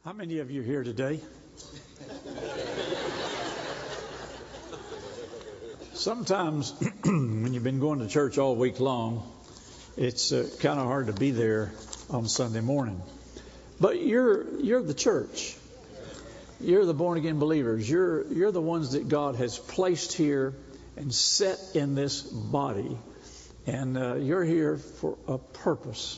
How many of you here today? Sometimes when you've been going to church all week long, it's kind of hard to be there on Sunday morning. But you're the church. You're the born again believers. You're the ones that God has placed here and set in this body. And you're here for a purpose.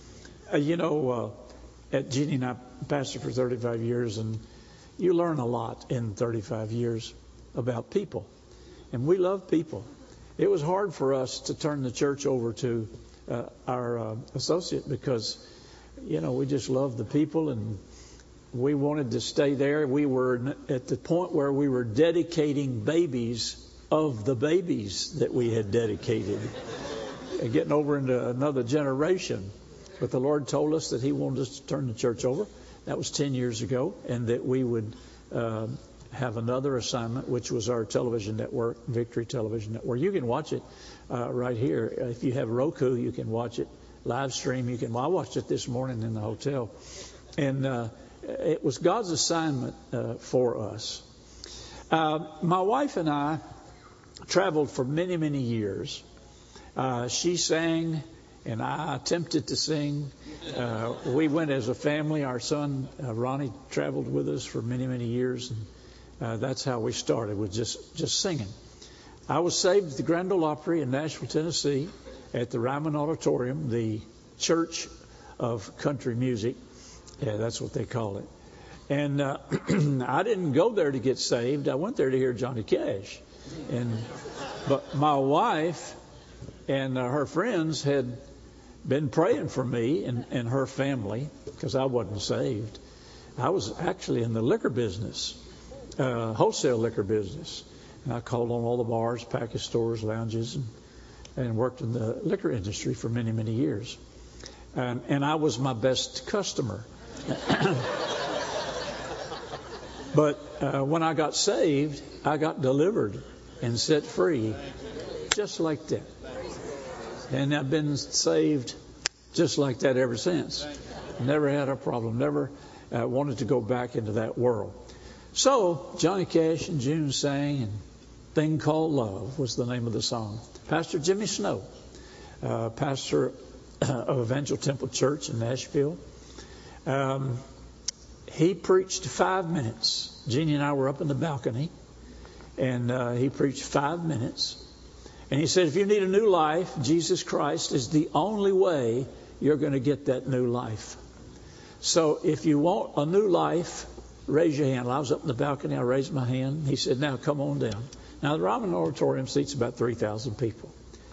Jeannie and I pastored for 35 years, and you learn a lot in 35 years about people. And we love people. It was hard for us to turn the church over to our associate because, we just loved the people and we wanted to stay there. We were at the point where we were dedicating babies of the babies that we had dedicated, and getting over into another generation. But the Lord told us that He wanted us to turn the church over. That was 10 years ago, and that we would have another assignment, which was our television network, Victory Television Network. You can watch it right here. If you have Roku, you can watch it live stream. I watched it this morning in the hotel, and it was God's assignment for us. My wife and I traveled for many, many years. She sang, and I attempted to sing. We went as a family. Our son, Ronnie, traveled with us for many, many years. And that's how we started, with just singing. I was saved at the Grand Ole Opry in Nashville, Tennessee, at the Ryman Auditorium, the Church of Country Music. Yeah, that's what they call it. And I didn't go there to get saved. I went there to hear Johnny Cash. But my wife and her friends had been praying for me and her family because I wasn't saved. I was actually in the liquor business, wholesale liquor business. And I called on all the bars, package stores, lounges, and worked in the liquor industry for many, many years. And I was my best customer. But when I got saved, I got delivered and set free just like that. And I've been saved just like that ever since. Never had a problem. Never wanted to go back into that world. So Johnny Cash and June sang, and Thing Called Love was the name of the song. Pastor Jimmy Snow, pastor of Evangel Temple Church in Nashville, he preached 5 minutes. Jeannie and I were up in the balcony, and he preached 5 minutes. And he said, if you need a new life, Jesus Christ is the only way you're going to get that new life. So if you want a new life, raise your hand. I was up in the balcony. I raised my hand. He said, now come on down. Now, the Ryman Auditorium seats about 3,000 people.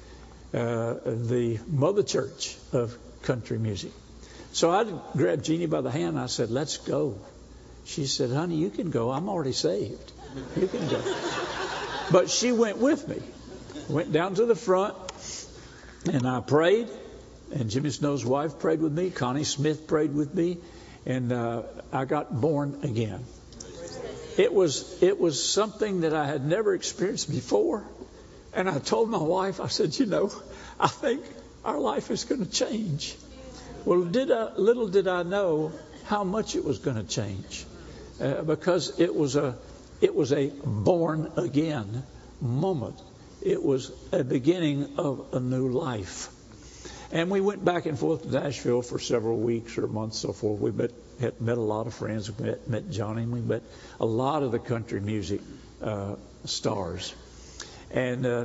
The mother church of country music. So I grabbed Jeannie by the hand. I said, let's go. She said, honey, you can go. I'm already saved. You can go. But she went with me. Went down to the front, and I prayed, and Jimmy Snow's wife prayed with me. Connie Smith prayed with me, and I got born again. It was something that I had never experienced before, and I told my wife, I said, I think our life is going to change. Well, little did I know how much it was going to change, because it was a born again moment. It was a beginning of a new life. And we went back and forth to Nashville for several weeks or months, so forth. We met a lot of friends. We met Johnny, and we met a lot of the country music stars. And a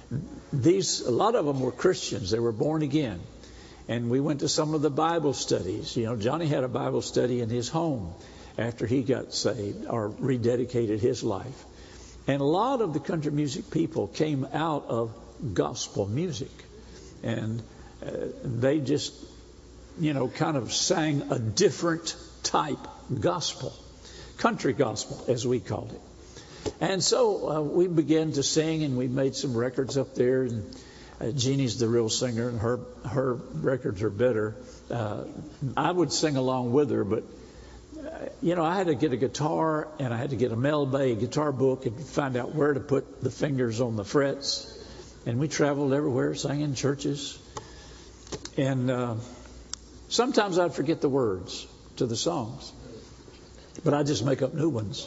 lot of them were Christians. They were born again. And we went to some of the Bible studies. Johnny had a Bible study in his home after he got saved or rededicated his life. And a lot of the country music people came out of gospel music. And they just, kind of sang a different type gospel, country gospel, as we called it. And so we began to sing, and we made some records up there. And Jeannie's the real singer, and her records are better. I would sing along with her, but I had to get a guitar, and I had to get a Mel Bay guitar book and find out where to put the fingers on the frets. And we traveled everywhere, sang in churches. And sometimes I'd forget the words to the songs. but I just make up new ones,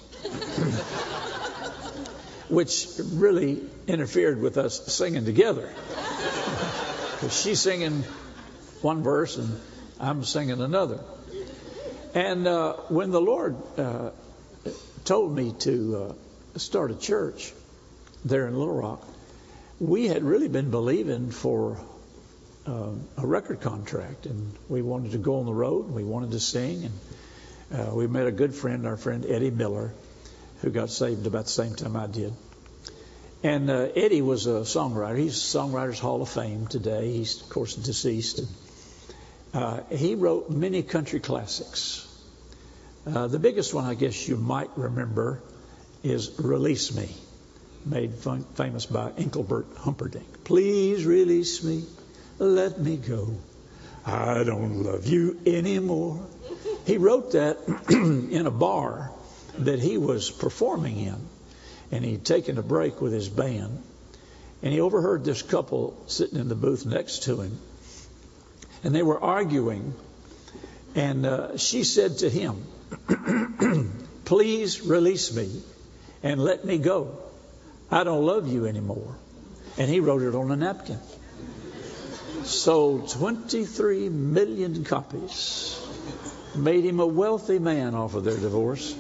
which really interfered with us singing together. Because she's singing one verse and I'm singing another. And when the Lord told me to start a church there in Little Rock, we had really been believing for a record contract, and we wanted to go on the road, and we wanted to sing, and we met a good friend, our friend Eddie Miller, who got saved about the same time I did. And Eddie was a songwriter. He's Songwriters Hall of Fame today. He's, of course, deceased. He wrote many country classics. The biggest one, I guess you might remember, is Release Me, made famous by Engelbert Humperdinck. Please release me, let me go. I don't love you anymore. He wrote that in a bar that he was performing in, and he'd taken a break with his band, and he overheard this couple sitting in the booth next to him, and they were arguing, and she said to him, please release me and let me go. I don't love you anymore. And he wrote it on a napkin. Sold 23 million copies. Made him a wealthy man off of their divorce.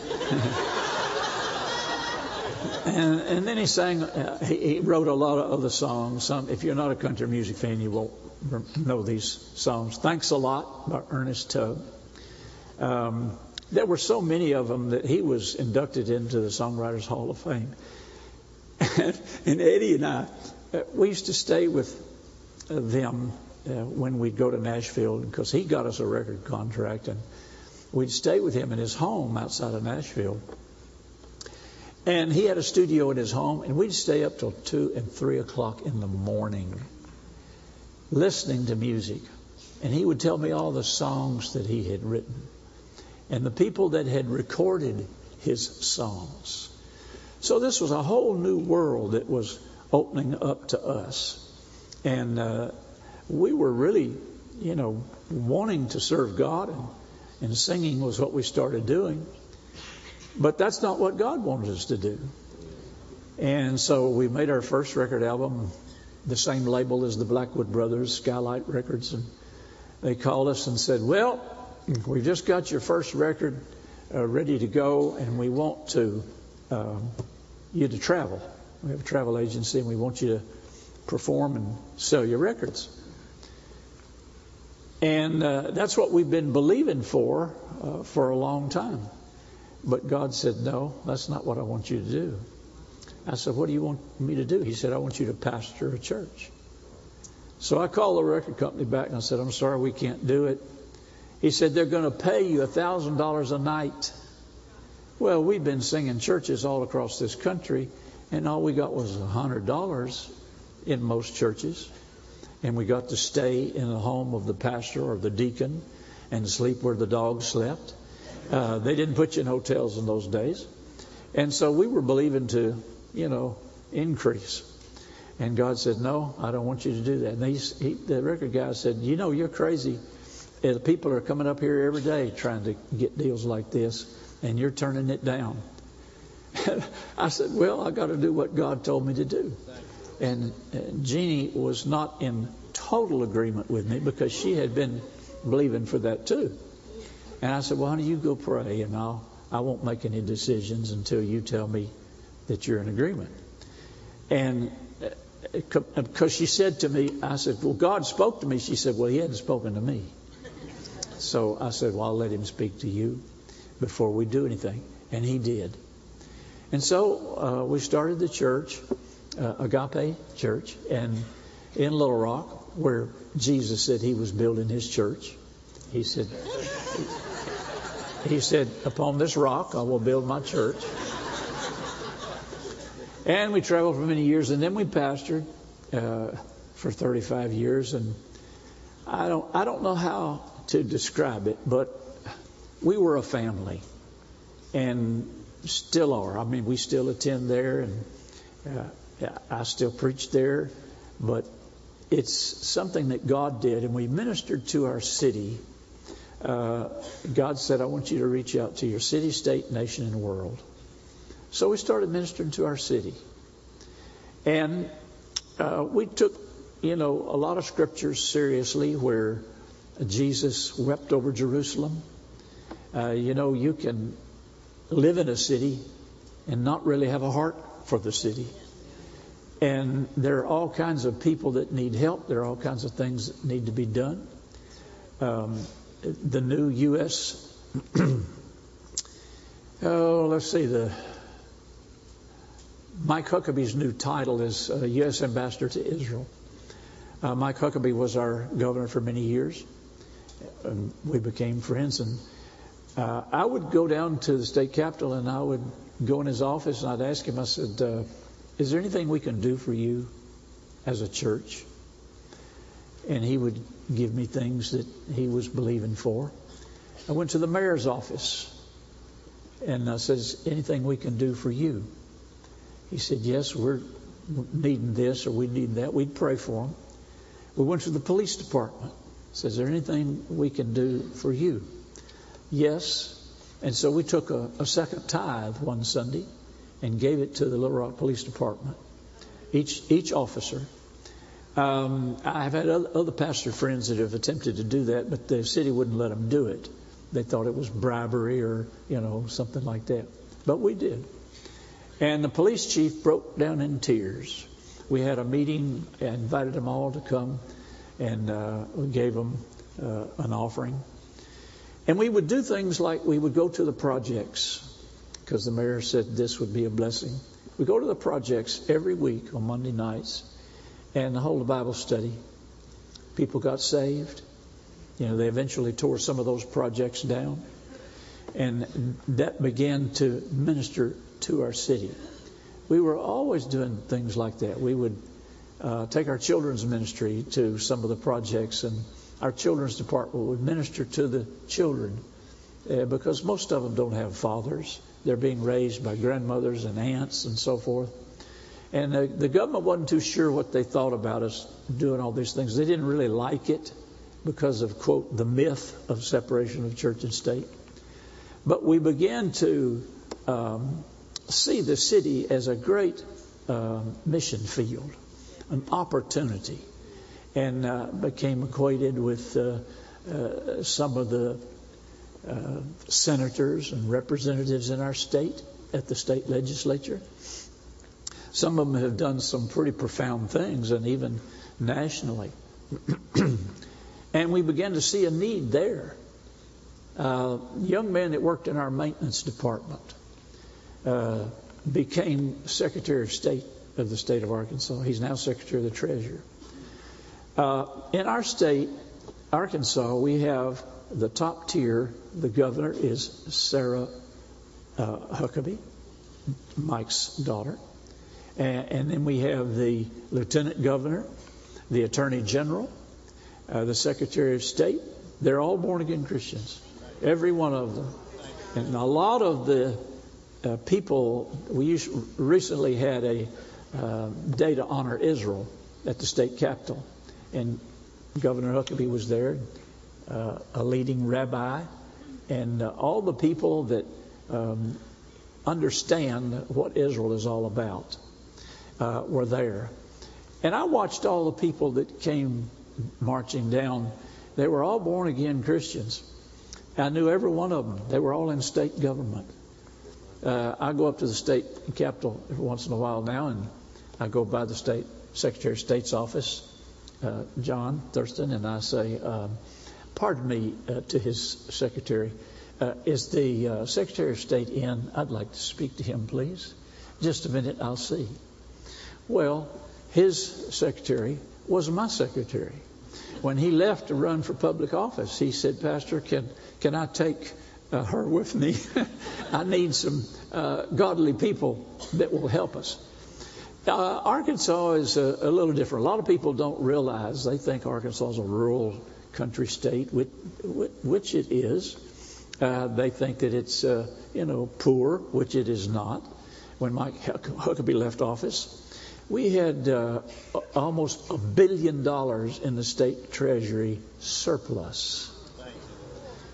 And then he sang, he wrote a lot of other songs. If you're not a country music fan, you won't know these songs. Thanks a Lot by Ernest Tubb. There were so many of them that he was inducted into the Songwriters Hall of Fame. And Eddie and I, we used to stay with them when we'd go to Nashville, because he got us a record contract, and we'd stay with him in his home outside of Nashville. And he had a studio in his home, and we'd stay up till 2 and 3 o'clock in the morning listening to music. And he would tell me all the songs that he had written and the people that had recorded his songs. So this was a whole new world that was opening up to us. And we were really, wanting to serve God, and singing was what we started doing. But that's not what God wanted us to do. And so we made our first record album, the same label as the Blackwood Brothers, Skylight Records. And they called us and said, well, we've just got your first record ready to go, and we want you to travel. We have a travel agency, and we want you to perform and sell your records. And that's what we've been believing for a long time. But God said, no, that's not what I want you to do. I said, what do you want me to do? He said, I want you to pastor a church. So I called the record company back and I said, I'm sorry, we can't do it. He said, they're going to pay you $1,000 a night. Well, we've been singing churches all across this country, and all we got was $100 in most churches. And we got to stay in the home of the pastor or the deacon and sleep where the dogs slept. They didn't put you in hotels in those days. And so we were believing to, increase. And God said, no, I don't want you to do that. And the record guy said, you're crazy. The people are coming up here every day trying to get deals like this, and you're turning it down. I said, well, I got to do what God told me to do. And Jeannie was not in total agreement with me, because she had been believing for that too. And I said, well, honey, you go pray, and I won't make any decisions until you tell me that you're in agreement. And because she said to me, I said, well, God spoke to me. She said, well, he hadn't spoken to me. So I said, well, I'll let him speak to you before we do anything. And he did. And so we started the church, Agape Church, and in Little Rock, where Jesus said he was building his church. He said, upon this rock I will build my church. And we traveled for many years, and then we pastored for 35 years. And I don't know how to describe it, but we were a family, and still are. I mean, we still attend there, and I still preach there, but it's something that God did, and we ministered to our city God said, I want you to reach out to your city, state, nation, and world. So we started ministering to our city. And we took, a lot of scriptures seriously where Jesus wept over Jerusalem. You can live in a city and not really have a heart for the city. And there are all kinds of people that need help. There are all kinds of things that need to be done. The new U.S. Mike Huckabee's new title is U.S. Ambassador to Israel. Mike Huckabee was our governor for many years. And we became friends. And I would go down to the state capitol and I would go in his office and I'd ask him, I said, is there anything we can do for you as a church? And he would give me things that he was believing for. I went to the mayor's office and I says, anything we can do for you? He said, yes, we're needing this or we need that. We'd pray for him. We went to the police department. Says, is there anything we can do for you? Yes. And so we took a second tithe one Sunday and gave it to the Little Rock Police Department. Each officer. I've had other pastor friends that have attempted to do that, but the city wouldn't let them do it. They thought it was bribery or, something like that. But we did. And the police chief broke down in tears. We had a meeting and invited them all to come, and we gave them an offering. And we would do things like we would go to the projects, because the mayor said this would be a blessing. We go to the projects every week on Monday nights and hold a Bible study. People got saved. They eventually tore some of those projects down. And that began to minister to our city. We were always doing things like that. We would take our children's ministry to some of the projects, and our children's department would minister to the children because most of them don't have fathers. They're being raised by grandmothers and aunts and so forth. And the government wasn't too sure what they thought about us doing all these things. They didn't really like it because of, quote, the myth of separation of church and state. But we began to see the city as a great mission field, an opportunity, and became acquainted with some of the senators and representatives in our state at the state legislature. Some of them have done some pretty profound things, and even nationally. And we began to see a need there. Young man that worked in our maintenance department became Secretary of State of the state of Arkansas. He's now Secretary of the Treasury. In our state, Arkansas, we have the top tier. The governor is Sarah Huckabee, Mike's daughter. And then we have the lieutenant governor, the attorney general, the Secretary of State. They're all born-again Christians, every one of them. And a lot of the people, we recently had a day to honor Israel at the state capitol. And Governor Huckabee was there, a leading rabbi, and all the people that understand what Israel is all about were there. And I watched all the people that came marching down. They were all born-again Christians. I knew every one of them. They were all in state government. I go up to the state capitol every once in a while now, and I go by the state Secretary of State's office, John Thurston, and I say, pardon me, to his secretary, is the Secretary of State in? I'd like to speak to him, please. Just a minute, I'll see. Well, his secretary was my secretary. When he left to run for public office, he said, Pastor, can I take her with me? I need some godly people that will help us. Arkansas is a little different. A lot of people don't realize, they think Arkansas is a rural country state, which it is. They think that it's, poor, which it is not. When Mike Huckabee left office, we had almost $1 billion in the state treasury surplus.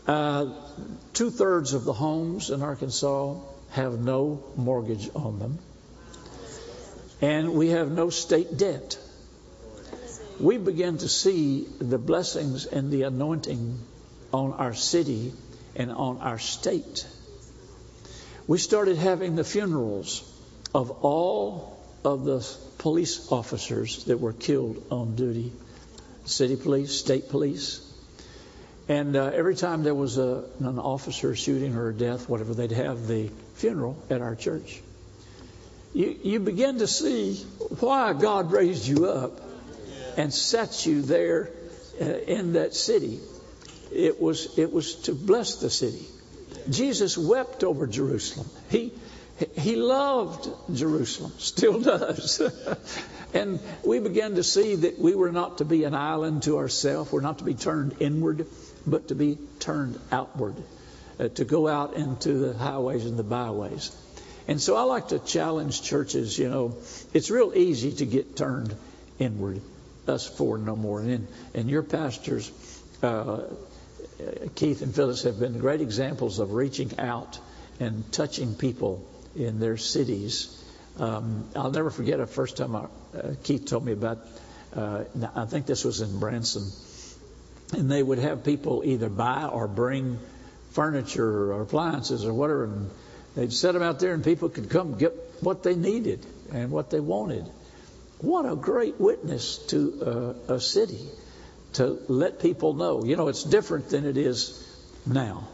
2/3 of the homes in Arkansas have no mortgage on them. And we have no state debt. We begin to see the blessings and the anointing on our city and on our state. We started having the funerals of all of the police officers that were killed on duty. City police, state police. And every time there was an officer shooting or a death, whatever, they'd have the funeral at our church. You begin to see why God raised you up and set you there in that city. It was to bless the city. Jesus wept over Jerusalem. He loved Jerusalem, still does. And we began to see that we were not to be an island to ourselves. We're not to be turned inward, but to be turned outward, to go out into the highways and the byways. And so I like to challenge churches, it's real easy to get turned inward, us four no more. And your pastors, Keith and Phyllis, have been great examples of reaching out and touching people in their cities. I'll never forget the first time Keith told me about, I think this was in Branson, and they would have people either buy or bring furniture or appliances or whatever, and they'd set them out there and people could come get what they needed and what they wanted. What a great witness to a city to let people know. It's different than it is now.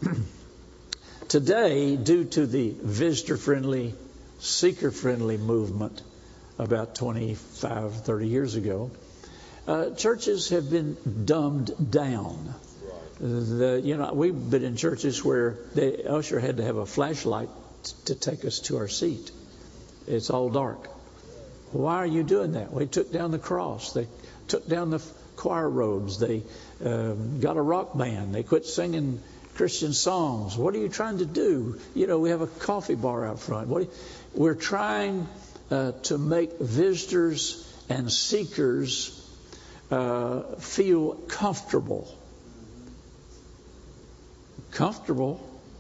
Today, due to the visitor-friendly, seeker-friendly movement about 25, 30 years ago, churches have been dumbed down. We've been in churches where the usher had to have a flashlight to take us to our seat. It's all dark. Why are you doing that? Well, they took down the cross. They took down the choir robes. They got a rock band. They quit singing Christian songs. What are you trying to do? We have a coffee bar out front. We're trying to make visitors and seekers feel comfortable. Comfortable?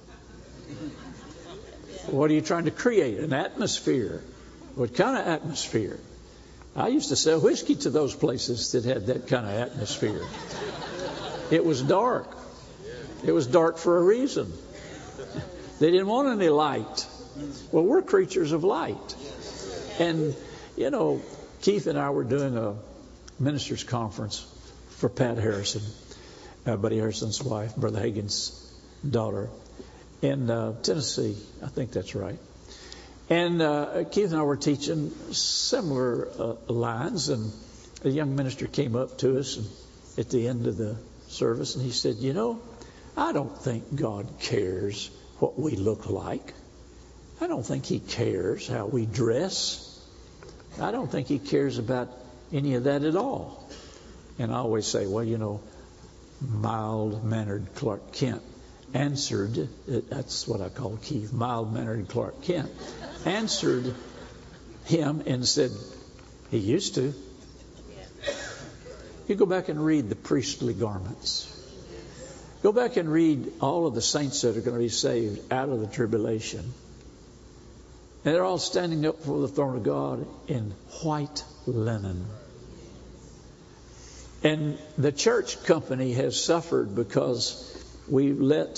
What are you trying to create? An atmosphere. What kind of atmosphere? I used to sell whiskey to those places that had that kind of atmosphere. It was dark. It was dark for a reason. They didn't want any light. Well, we're creatures of light. And, Keith and I were doing a ministers' conference for Pat Harrison, Buddy Harrison's wife, Brother Hagin's daughter, in Tennessee. I think that's right. And Keith and I were teaching similar lines, and a young minister came up to us at the end of the service, and he said, I don't think God cares what we look like. I don't think He cares how we dress. I don't think He cares about any of that at all. And I always say, mild-mannered Clark Kent answered, that's what I call Keith, mild-mannered Clark Kent, answered him and said, he used to. You go back and read the priestly garments. Go back and read all of the saints that are going to be saved out of the tribulation. And they're all standing up before the throne of God in white linen. And the church company has suffered because we let,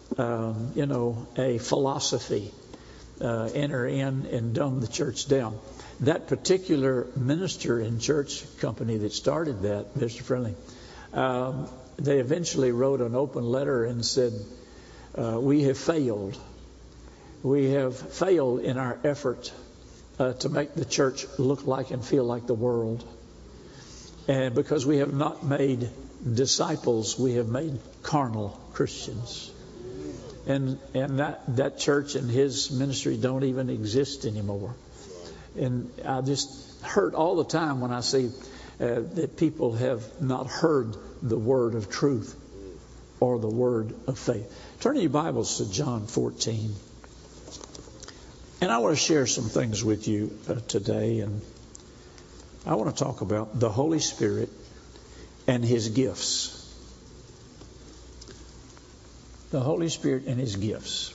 a philosophy enter in and dumb the church down. That particular minister in church company that started that, Mr. Friendly, they eventually wrote an open letter and said, we have failed. We have failed in our effort to make the church look like and feel like the world. And because we have not made disciples, we have made carnal Christians. And that church and his ministry don't even exist anymore. And I just hurt all the time when I see that people have not heard the word of truth or the word of faith. Turn your Bibles to John 14. And I want to share some things with you today. And I want to talk about the Holy Spirit and His gifts. the Holy Spirit and His gifts.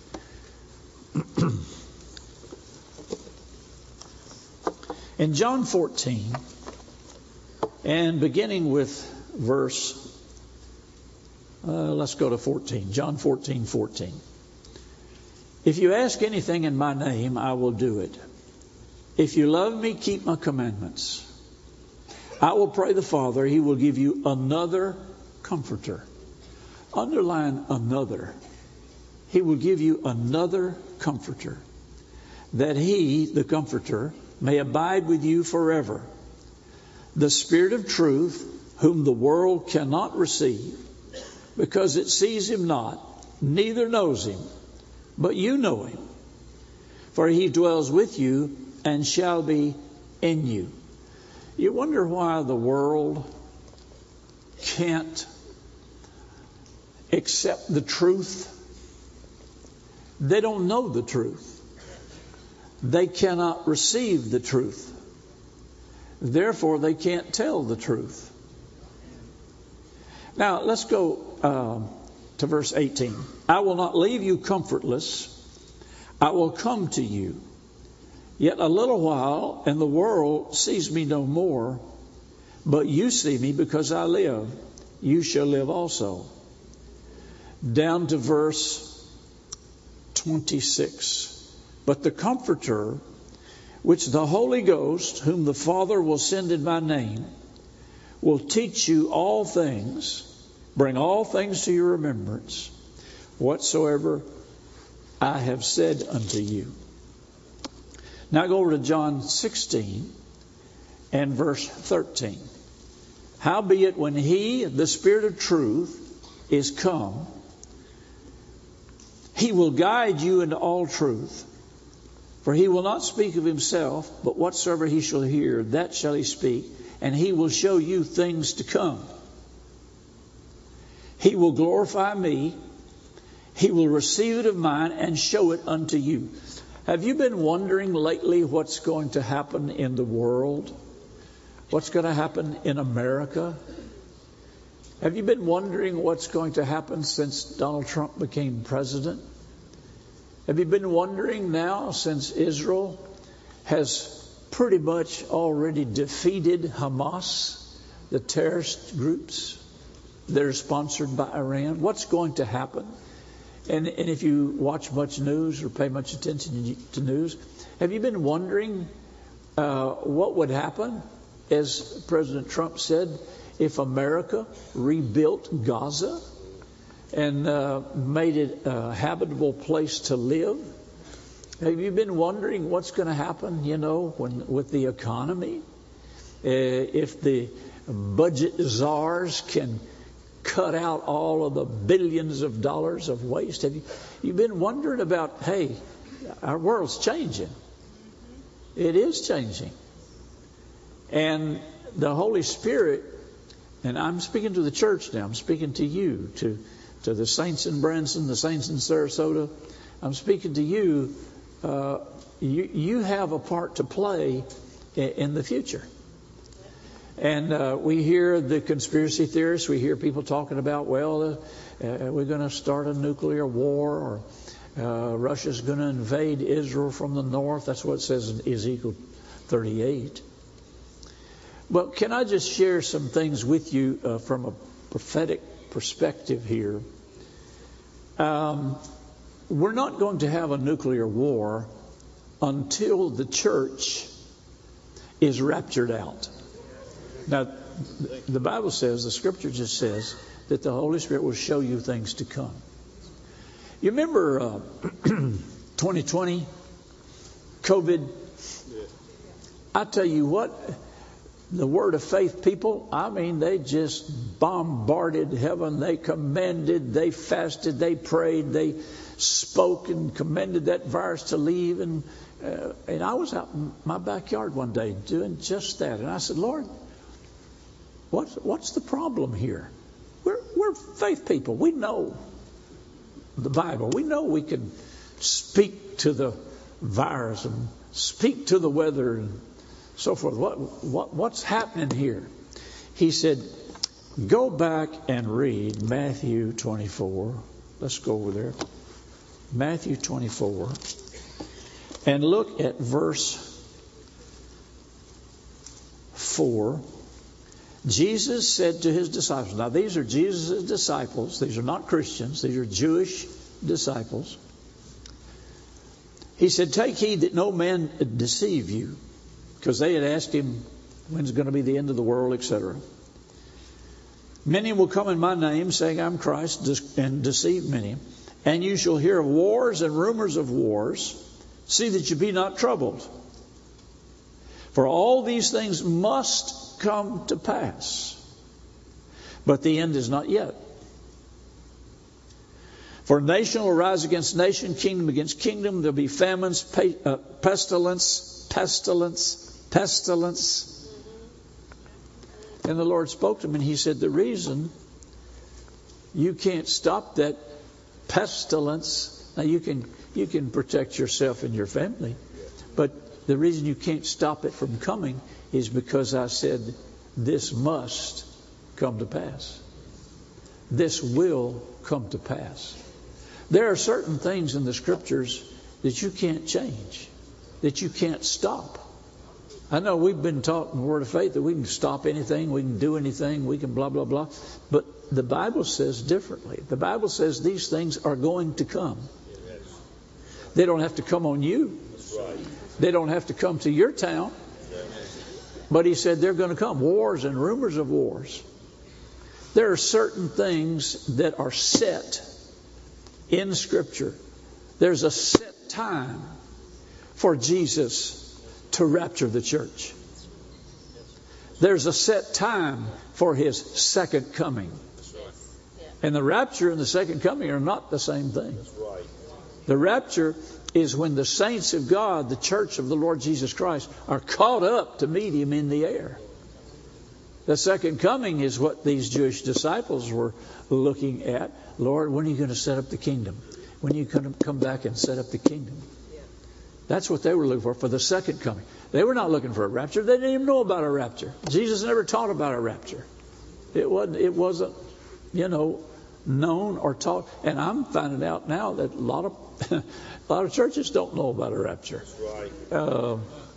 In John 14, and beginning with verse, let's go to 14. John 14:14. If you ask anything in my name, I will do it. If you love me, keep my commandments. I will pray the Father, He will give you another comforter. Underline another. He will give you another comforter, that He, the comforter, may abide with you forever. The Spirit of truth, whom the world cannot receive, because it sees Him not, neither knows Him, but you know Him, for He dwells with you and shall be in you. You wonder why the world can't accept the truth? They don't know the truth. They cannot receive the truth. Therefore, they can't tell the truth. Now, let's go to verse 18. I will not leave you comfortless. I will come to you. Yet a little while, and the world sees me no more. But you see me because I live. You shall live also. Down to verse 26. But the Comforter, which the Holy Ghost, whom the Father will send in my name, will teach you all things, bring all things to your remembrance, whatsoever I have said unto you. Now go over to John 16 and verse 13. Howbeit when He, the Spirit of truth, is come, He will guide you into all truth. For He will not speak of Himself, but whatsoever He shall hear, that shall He speak, and He will show you things to come. He will glorify me. He will receive it of mine and show it unto you. Have you been wondering lately what's going to happen in the world? What's going to happen in America? Have you been wondering what's going to happen since Donald Trump became president? Have you been wondering now, since Israel has pretty much already defeated Hamas, the terrorist groups that are sponsored by Iran, what's going to happen? And if you watch much news or pay much attention to news, have you been wondering what would happen, as President Trump said, if America rebuilt Gaza and made it a habitable place to live? Have you been wondering what's going to happen, with the economy? If the budget czars can cut out all of the billions of dollars of waste? Have you been wondering about, hey, our world's changing. It is changing. And the Holy Spirit, and I'm speaking to the church now, I'm speaking to you, to the saints in Branson, the saints in Sarasota, I'm speaking to you. You have a part to play in the future. And we hear the conspiracy theorists, we hear people talking about, we're going to start a nuclear war, or Russia's going to invade Israel from the north. That's what it says in Ezekiel 38. But can I just share some things with you from a prophetic perspective here? We're not going to have a nuclear war until the church is raptured out. Now, the Bible says, the Scripture just says, that the Holy Spirit will show you things to come. You remember 2020, COVID? I tell you what, the Word of Faith people, they just bombarded heaven. They commanded, they fasted, they prayed, they spoke and commanded that virus to leave. And I was out in my backyard one day doing just that. And I said, Lord, what's the problem here? We're faith people. We know the Bible. We know we can speak to the virus and speak to the weather and so forth. What's happening here? He said, go back and read Matthew 24. Let's go over there. Matthew 24. And look at verse 4. Jesus said to his disciples. Now these are Jesus' disciples. These are not Christians. These are Jewish disciples. He said, take heed that no man deceive you. Because they had asked him, when's going to be the end of the world, etc. Many will come in my name, saying, I'm Christ, and deceive many. And you shall hear of wars and rumors of wars. See that you be not troubled. For all these things must come to pass. But the end is not yet. For nation will rise against nation, kingdom against kingdom. There'll be famines, pestilence. And the Lord spoke to him and he said, the reason you can't stop that pestilence, now you can protect yourself and your family, but the reason you can't stop it from coming is because I said this must come to pass. This will come to pass. There are certain things in the scriptures that you can't change, that you can't stop. I know we've been taught in the Word of Faith that we can stop anything, we can do anything, we can blah, blah, blah. But the Bible says differently. The Bible says these things are going to come. They don't have to come on you. They don't have to come to your town. But he said they're going to come. Wars and rumors of wars. There are certain things that are set in Scripture. There's a set time for Jesus to rapture the church. There's a set time for his second coming. And the rapture and the second coming are not the same thing. The rapture is when the saints of God, the church of the Lord Jesus Christ, are caught up to meet him in the air. The second coming is what these Jewish disciples were looking at. Lord, when are you going to set up the kingdom? When are you going to come back and set up the kingdom? That's what they were looking for the second coming. They were not looking for a rapture. They didn't even know about a rapture. Jesus never taught about a rapture. It wasn't, known or taught. And I'm finding out now that a lot of churches don't know about a rapture. That's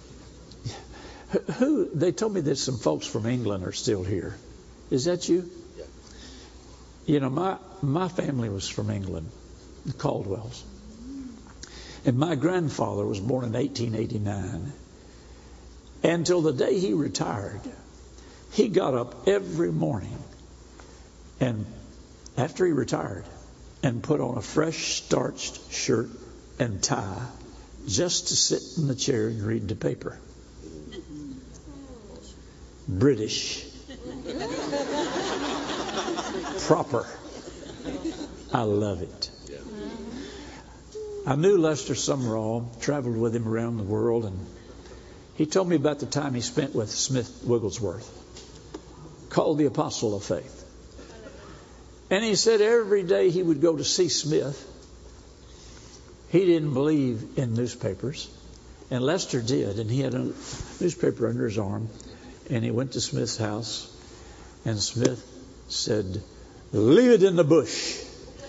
right. They told me that some folks from England are still here. Is that you? Yeah. My family was from England, the Caldwells. And my grandfather was born in 1889. Until the day he retired, he got up every morning and after he retired and put on a fresh starched shirt and tie just to sit in the chair and read the paper. British. Proper. I love it. I knew Lester Sumrall, traveled with him around the world, and he told me about the time he spent with Smith Wigglesworth, called the Apostle of Faith. And he said every day he would go to see Smith. He didn't believe in newspapers, and Lester did, and he had a newspaper under his arm, and he went to Smith's house, and Smith said, leave it in the bush.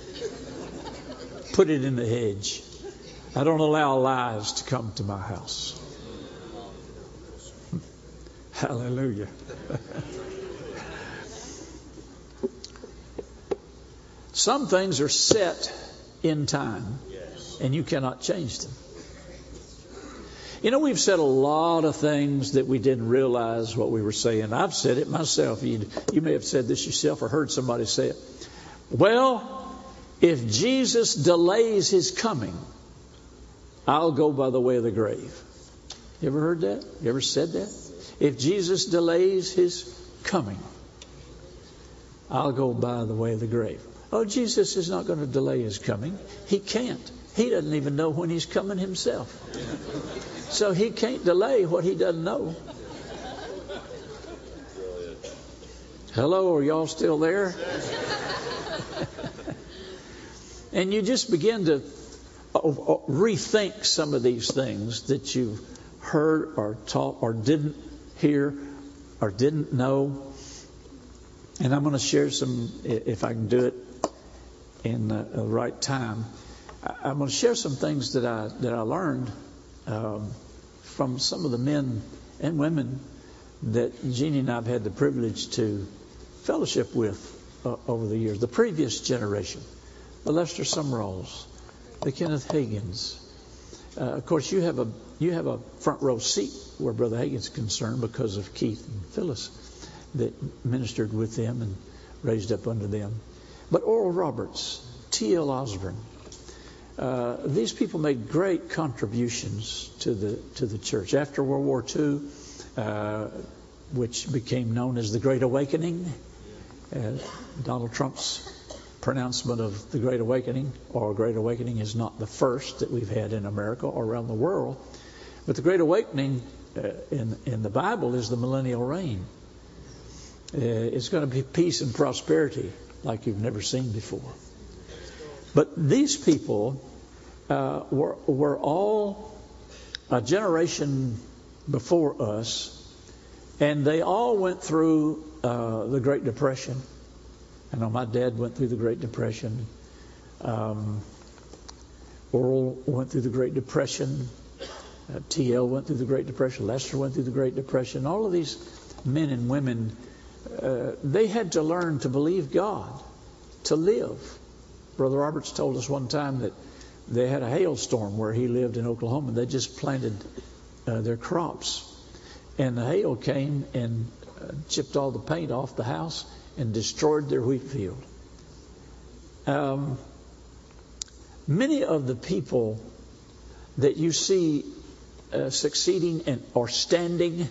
Put it in the hedge. I don't allow lies to come to my house. Hallelujah. Some things are set in time, and you cannot change them. We've said a lot of things that we didn't realize what we were saying. I've said it myself. You may have said this yourself or heard somebody say it. Well, if Jesus delays his coming, I'll go by the way of the grave. You ever heard that? You ever said that? If Jesus delays his coming, I'll go by the way of the grave. Oh, Jesus is not going to delay his coming. He can't. He doesn't even know when he's coming himself. So he can't delay what he doesn't know. Hello, are y'all still there? And you just begin to rethink some of these things that you've heard or taught or didn't hear or didn't know. And I'm going to share some, if I can do it, in the right time. I'm going to share some things that I learned from some of the men and women that Jeannie and I have had the privilege to fellowship with over the years. The previous generation, the Lester Sumralls, the Kenneth Hagins. Of course, you have a front row seat where Brother Hagin is concerned because of Keith and Phyllis that ministered with them and raised up under them. But Oral Roberts, T.L. Osborne, these people made great contributions to the church. After World War II, which became known as the Great Awakening, Donald Trump's pronouncement of the Great Awakening, or Great Awakening, is not the first that we've had in America or around the world. But the Great Awakening in the Bible is the millennial reign. It's going to be peace and prosperity like you've never seen before. But these people were all a generation before us, and they all went through the Great Depression. I know my dad went through the Great Depression. Oral went through the Great Depression. T.L. went through the Great Depression. Lester went through the Great Depression. All of these men and women, they had to learn to believe God, to live. Brother Roberts told us one time that they had a hailstorm where he lived in Oklahoma. They just planted their crops. And the hail came and chipped all the paint off the house and destroyed their wheat field. Many of the people that you see succeeding or standing,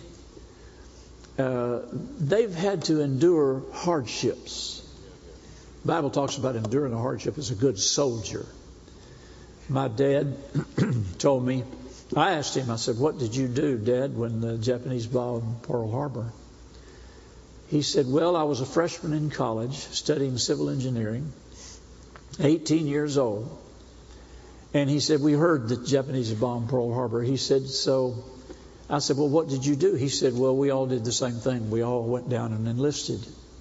they've had to endure hardships. The Bible talks about enduring a hardship as a good soldier. My dad told me, I asked him, I said, "What did you do, Dad, when the Japanese bombed Pearl Harbor?" He said, "Well, I was a freshman in college studying civil engineering, 18 years old. And he said, we heard the Japanese bombed Pearl Harbor." He said, so I said, "Well, what did you do?" He said, "Well, we all did the same thing. We all went down and enlisted."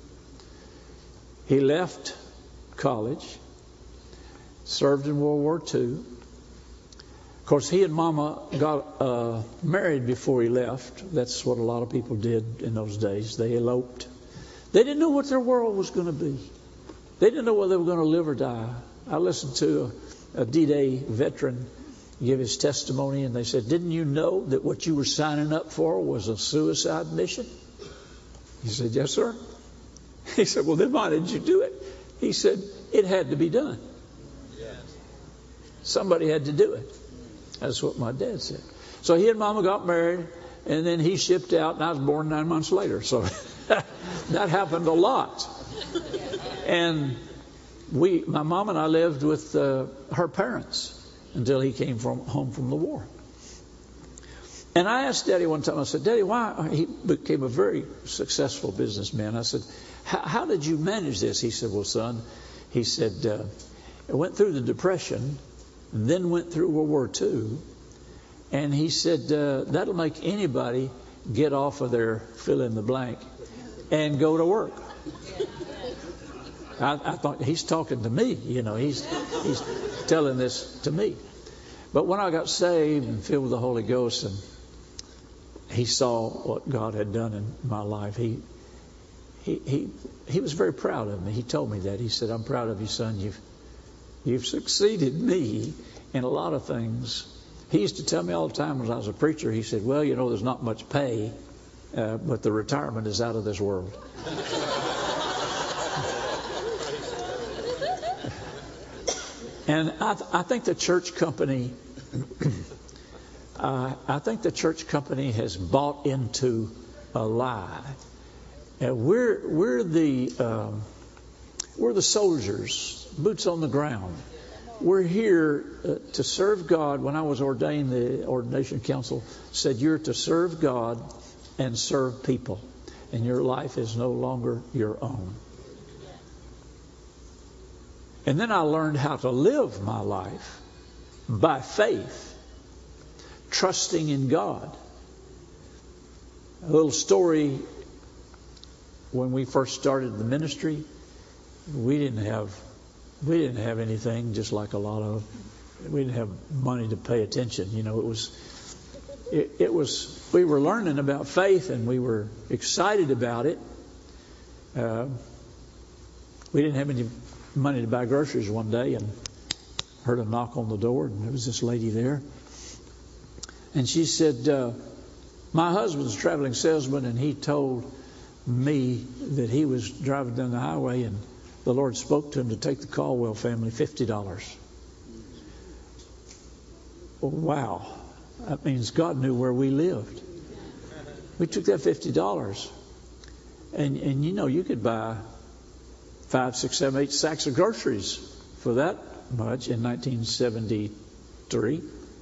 He left college, served in World War II. Of course, he and Mama got married before he left. That's what a lot of people did in those days. They eloped. They didn't know what their world was going to be. They didn't know whether they were going to live or die. I listened to a D-Day veteran give his testimony, and they said, "Didn't you know that what you were signing up for was a suicide mission?" He said, "Yes, sir." He said, "Well, then why did you do it?" He said, "It had to be done. Somebody had to do it." That's what my dad said. So he and Mama got married, and then he shipped out, and I was born 9 months later. So that happened a lot. And my mom and I lived with her parents until he came home from the war. And I asked Daddy one time, I said, "Daddy, why?" He became a very successful businessman. I said, how did you manage this?" He said, "Well, son," he said, "I went through the Depression, then went through World War II. And he said, that'll make anybody get off of their fill in the blank and go to work." I thought, he's talking to me, he's telling this to me. But when I got saved and filled with the Holy Ghost, and he saw what God had done in my life, he was very proud of me. He told me that. He said, "I'm proud of you, son. You've succeeded me in a lot of things." He used to tell me all the time when I was a preacher, he said, "Well, there's not much pay, but the retirement is out of this world." And I think the church company, has bought into a lie. And we're the soldiers, boots on the ground. We're here to serve God. When I was ordained, the ordination council said you're to serve God and serve people, and your life is no longer your own. And then I learned how to live my life by faith, trusting in God. A little story: when we first started the ministry, we didn't have we didn't have anything, just like a lot of, we didn't have money to pay attention. You know, it was, we were learning about faith and we were excited about it. We didn't have any money to buy groceries one day and heard a knock on the door, and there was this lady there. And she said, my husband's a traveling salesman, and he told me that he was driving down the highway and the Lord spoke to him to take the Caldwell family $50. Wow. That means God knew where we lived. We took that $50. And you know, you could buy 5, 6, 7, 8 sacks of groceries for that much in 1973.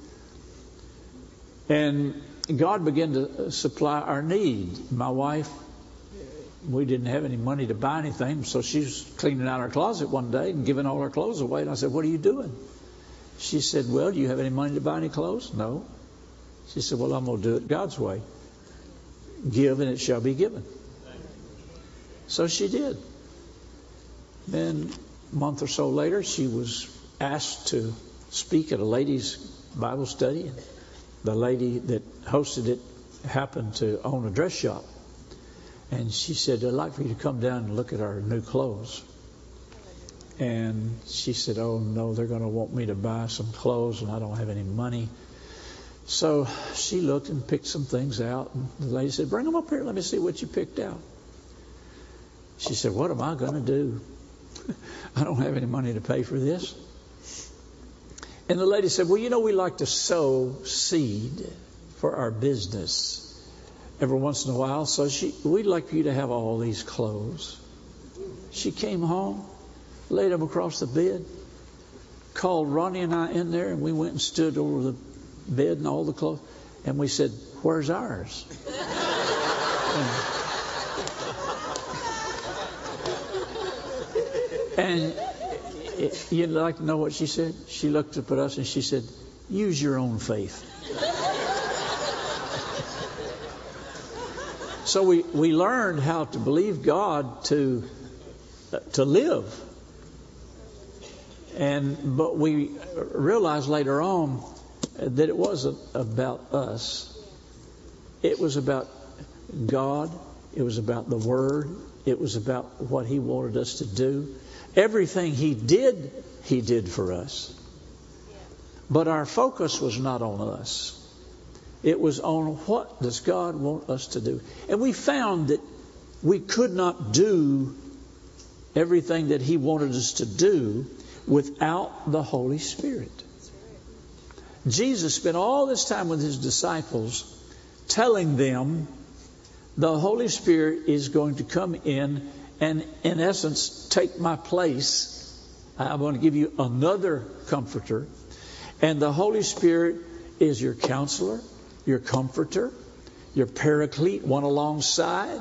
And God began to supply our need. My wife, we didn't have any money to buy anything, so she was cleaning out our closet one day and giving all our clothes away. And I said, what are you doing? She said, well, do you have any money to buy any clothes? No. She said, well, I'm going to do it God's way. Give and it shall be given. So she did. Then a month or so later, she was asked to speak at a ladies' Bible study. The lady that hosted it happened to own a dress shop. And she said, I'd like for you to come down and look at our new clothes. And she said, oh, no, they're going to want me to buy some clothes, and I don't have any money. So she looked and picked some things out. And the lady said, bring them up here. Let me see what you picked out. She said, what am I going to do? I don't have any money to pay for this. And the lady said, well, you know, we like to sow seed for our business every once in a while. So we'd like for you to have all these clothes. She came home, laid them across the bed, called Ronnie and I in there, and we went and stood over the bed and all the clothes. And we said, where's ours? And you'd like to know what she said? She looked up at us and she said, use your own faith. So we learned how to believe God to live. But we realized later on that it wasn't about us. It was about God. It was about the Word. It was about what He wanted us to do. Everything He did for us. But our focus was not on us. It was on what does God want us to do. And we found that we could not do everything that He wanted us to do without the Holy Spirit. Jesus spent all this time with His disciples telling them the Holy Spirit is going to come in and, in essence, take my place. I'm going to give you another comforter. And the Holy Spirit is your counselor, your comforter, your paraclete, one alongside.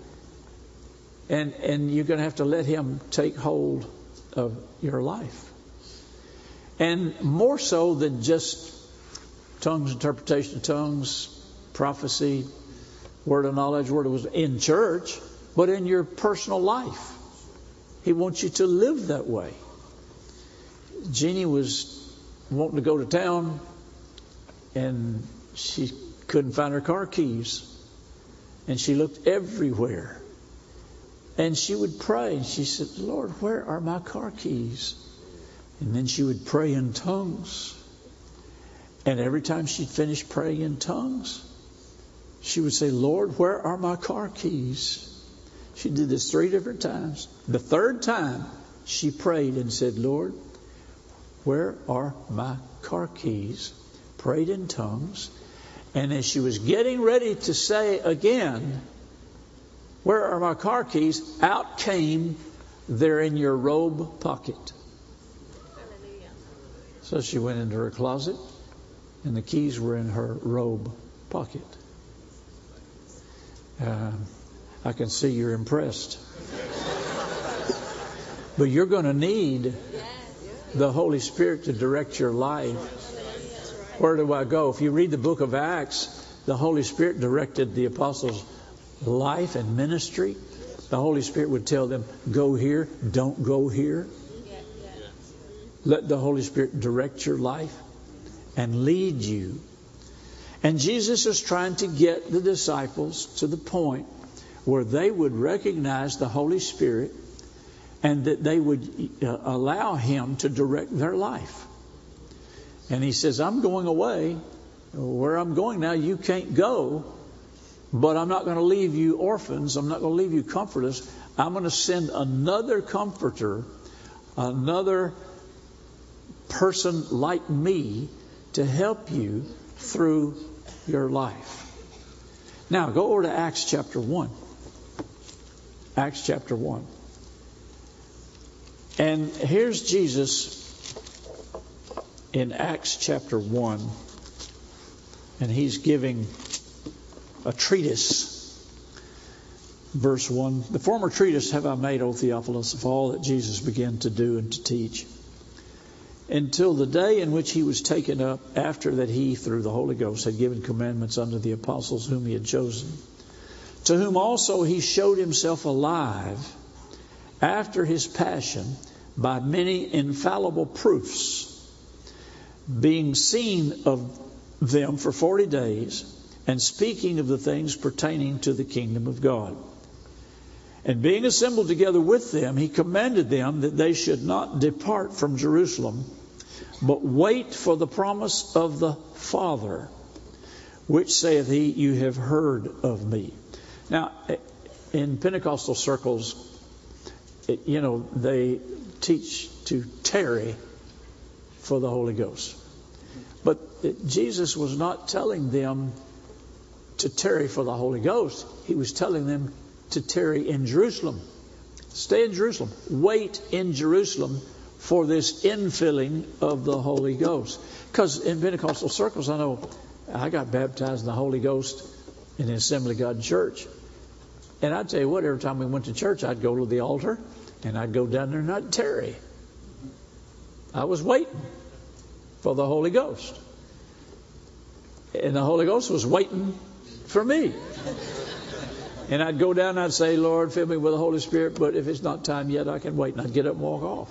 And you're going to have to let Him take hold of your life. And more so than just tongues, interpretation of tongues, prophecy, word of knowledge, word was in church, but in your personal life. He wants you to live that way. Jeannie was wanting to go to town, and she couldn't find her car keys. And she looked everywhere. And she would pray. She said, Lord, where are my car keys? And then she would pray in tongues. And every time she'd finish praying in tongues, she would say, Lord, where are my car keys? She did this 3 different times. The third time, she prayed and said, Lord, where are my car keys? Prayed in tongues. And as she was getting ready to say again, where are my car keys? Out came, they're in your robe pocket. Hallelujah. So she went into her closet, and the keys were in her robe pocket. I can see you're impressed. But you're going to need the Holy Spirit to direct your life. Where do I go? If you read the book of Acts, the Holy Spirit directed the apostles' life and ministry. The Holy Spirit would tell them, go here, don't go here. Let the Holy Spirit direct your life and lead you. And Jesus is trying to get the disciples to the point where they would recognize the Holy Spirit and that they would allow Him to direct their life. And He says, I'm going away. Where I'm going now, you can't go. But I'm not going to leave you orphans. I'm not going to leave you comfortless. I'm going to send another comforter, another person like me to help you through your life. Now, go over to Acts chapter 1. Acts chapter 1. And here's Jesus in Acts chapter 1. And He's giving a treatise. Verse 1. The former treatise have I made, O Theophilus, of all that Jesus began to do and to teach, until the day in which He was taken up, after that He, through the Holy Ghost, had given commandments unto the apostles whom He had chosen, to whom also He showed Himself alive after His passion by many infallible proofs, being seen of them for 40 days, and speaking of the things pertaining to the kingdom of God. And being assembled together with them, He commanded them that they should not depart from Jerusalem, but wait for the promise of the Father, which saith He, you have heard of me. Now, in Pentecostal circles, they teach to tarry for the Holy Ghost. But Jesus was not telling them to tarry for the Holy Ghost. He was telling them to tarry in Jerusalem. Stay in Jerusalem. Wait in Jerusalem for this infilling of the Holy Ghost. Because in Pentecostal circles, I know I got baptized in the Holy Ghost in the Assembly of God Church. And I'd tell you what, every time we went to church, I'd go to the altar and I'd go down there and I'd tarry. I was waiting for the Holy Ghost. And the Holy Ghost was waiting for me. And I'd go down and I'd say, Lord, fill me with the Holy Spirit, but if it's not time yet, I can wait. And I'd get up and walk off.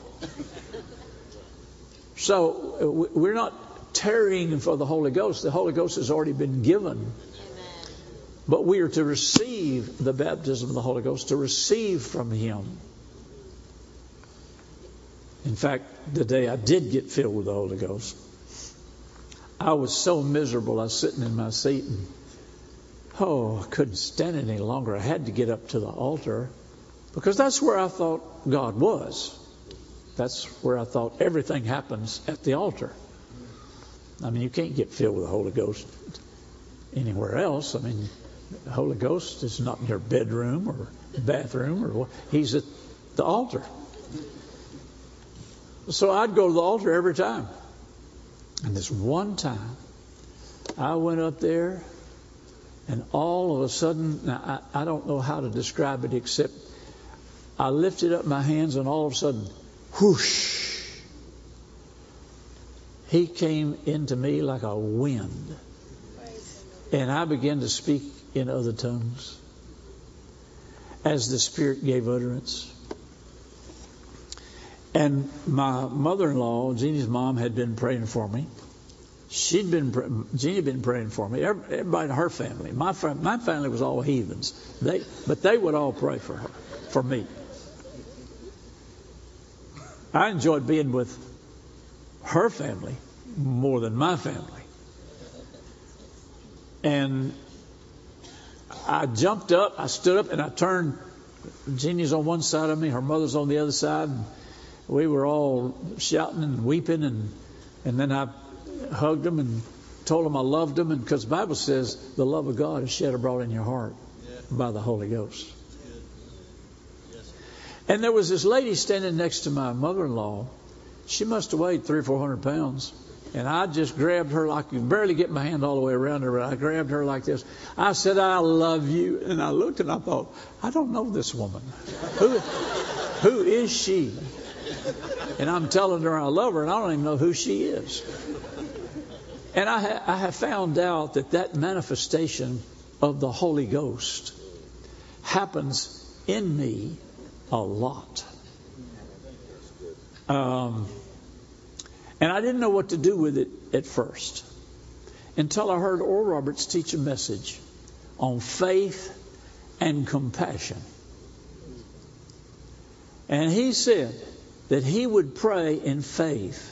So we're not tarrying for the Holy Ghost. The Holy Ghost has already been given. Amen. But we are to receive the baptism of the Holy Ghost, to receive from Him. In fact, the day I did get filled with the Holy Ghost, I was so miserable. I was sitting in my seat and I couldn't stand it any longer. I had to get up to the altar because that's where I thought God was. That's where I thought everything happens at the altar. I mean, you can't get filled with the Holy Ghost anywhere else. I mean, the Holy Ghost is not in your bedroom or bathroom or what. He's at the altar. So I'd go to the altar every time. And this one time, I went up there, and all of a sudden, now I don't know how to describe it except I lifted up my hands, and all of a sudden, whoosh, He came into me like a wind. And I began to speak in other tongues as the Spirit gave utterance. And my mother-in-law, Jeannie's mom, had been praying for me. Jeannie had been praying for me. Everybody in her family. My family was all heathens. But they would all pray for her, for me. I enjoyed being with her family more than my family. And I jumped up, I stood up, and I turned. Jeannie's on one side of me, her mother's on the other side. And we were all shouting and weeping, and then I hugged them and told them I loved them, and because the Bible says the love of God is shed abroad in your heart by the Holy Ghost. Yes. And there was this lady standing next to my mother-in-law. She must have weighed 300 or 400 pounds. And I just grabbed her like you barely get my hand all the way around her. But I grabbed her like this. I said, I love you. And I looked and I thought, I don't know this woman. Who is she? And I'm telling her I love her, and I don't even know who she is. And I have found out that manifestation of the Holy Ghost happens in me a lot. And I didn't know what to do with it at first until I heard Oral Roberts teach a message on faith and compassion. And he said that he would pray in faith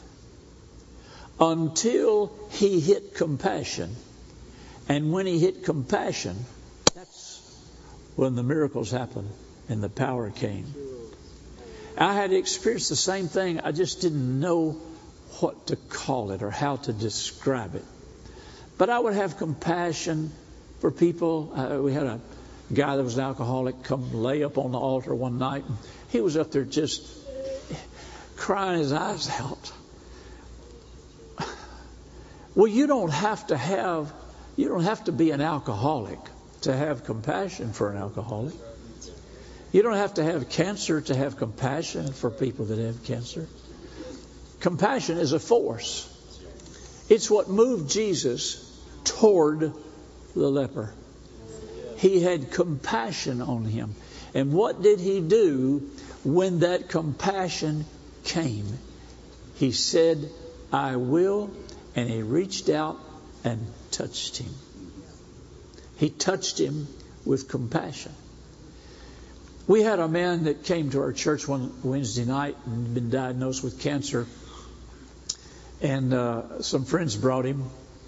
until he hit compassion. And when he hit compassion, that's when the miracles happened and the power came. I had experienced the same thing. I just didn't know what to call it or how to describe it. But I would have compassion for people. We had a guy that was an alcoholic come lay up on the altar one night. And he was up there just crying his eyes out. Well, you don't have to be an alcoholic to have compassion for an alcoholic. You don't have to have cancer to have compassion for people that have cancer. Compassion is a force. It's what moved Jesus toward the leper. He had compassion on him. And what did he do when that compassion came? He said, I will. And he reached out and touched him. He touched him with compassion. We had a man that came to our church one Wednesday night and had been diagnosed with cancer. And some friends brought him.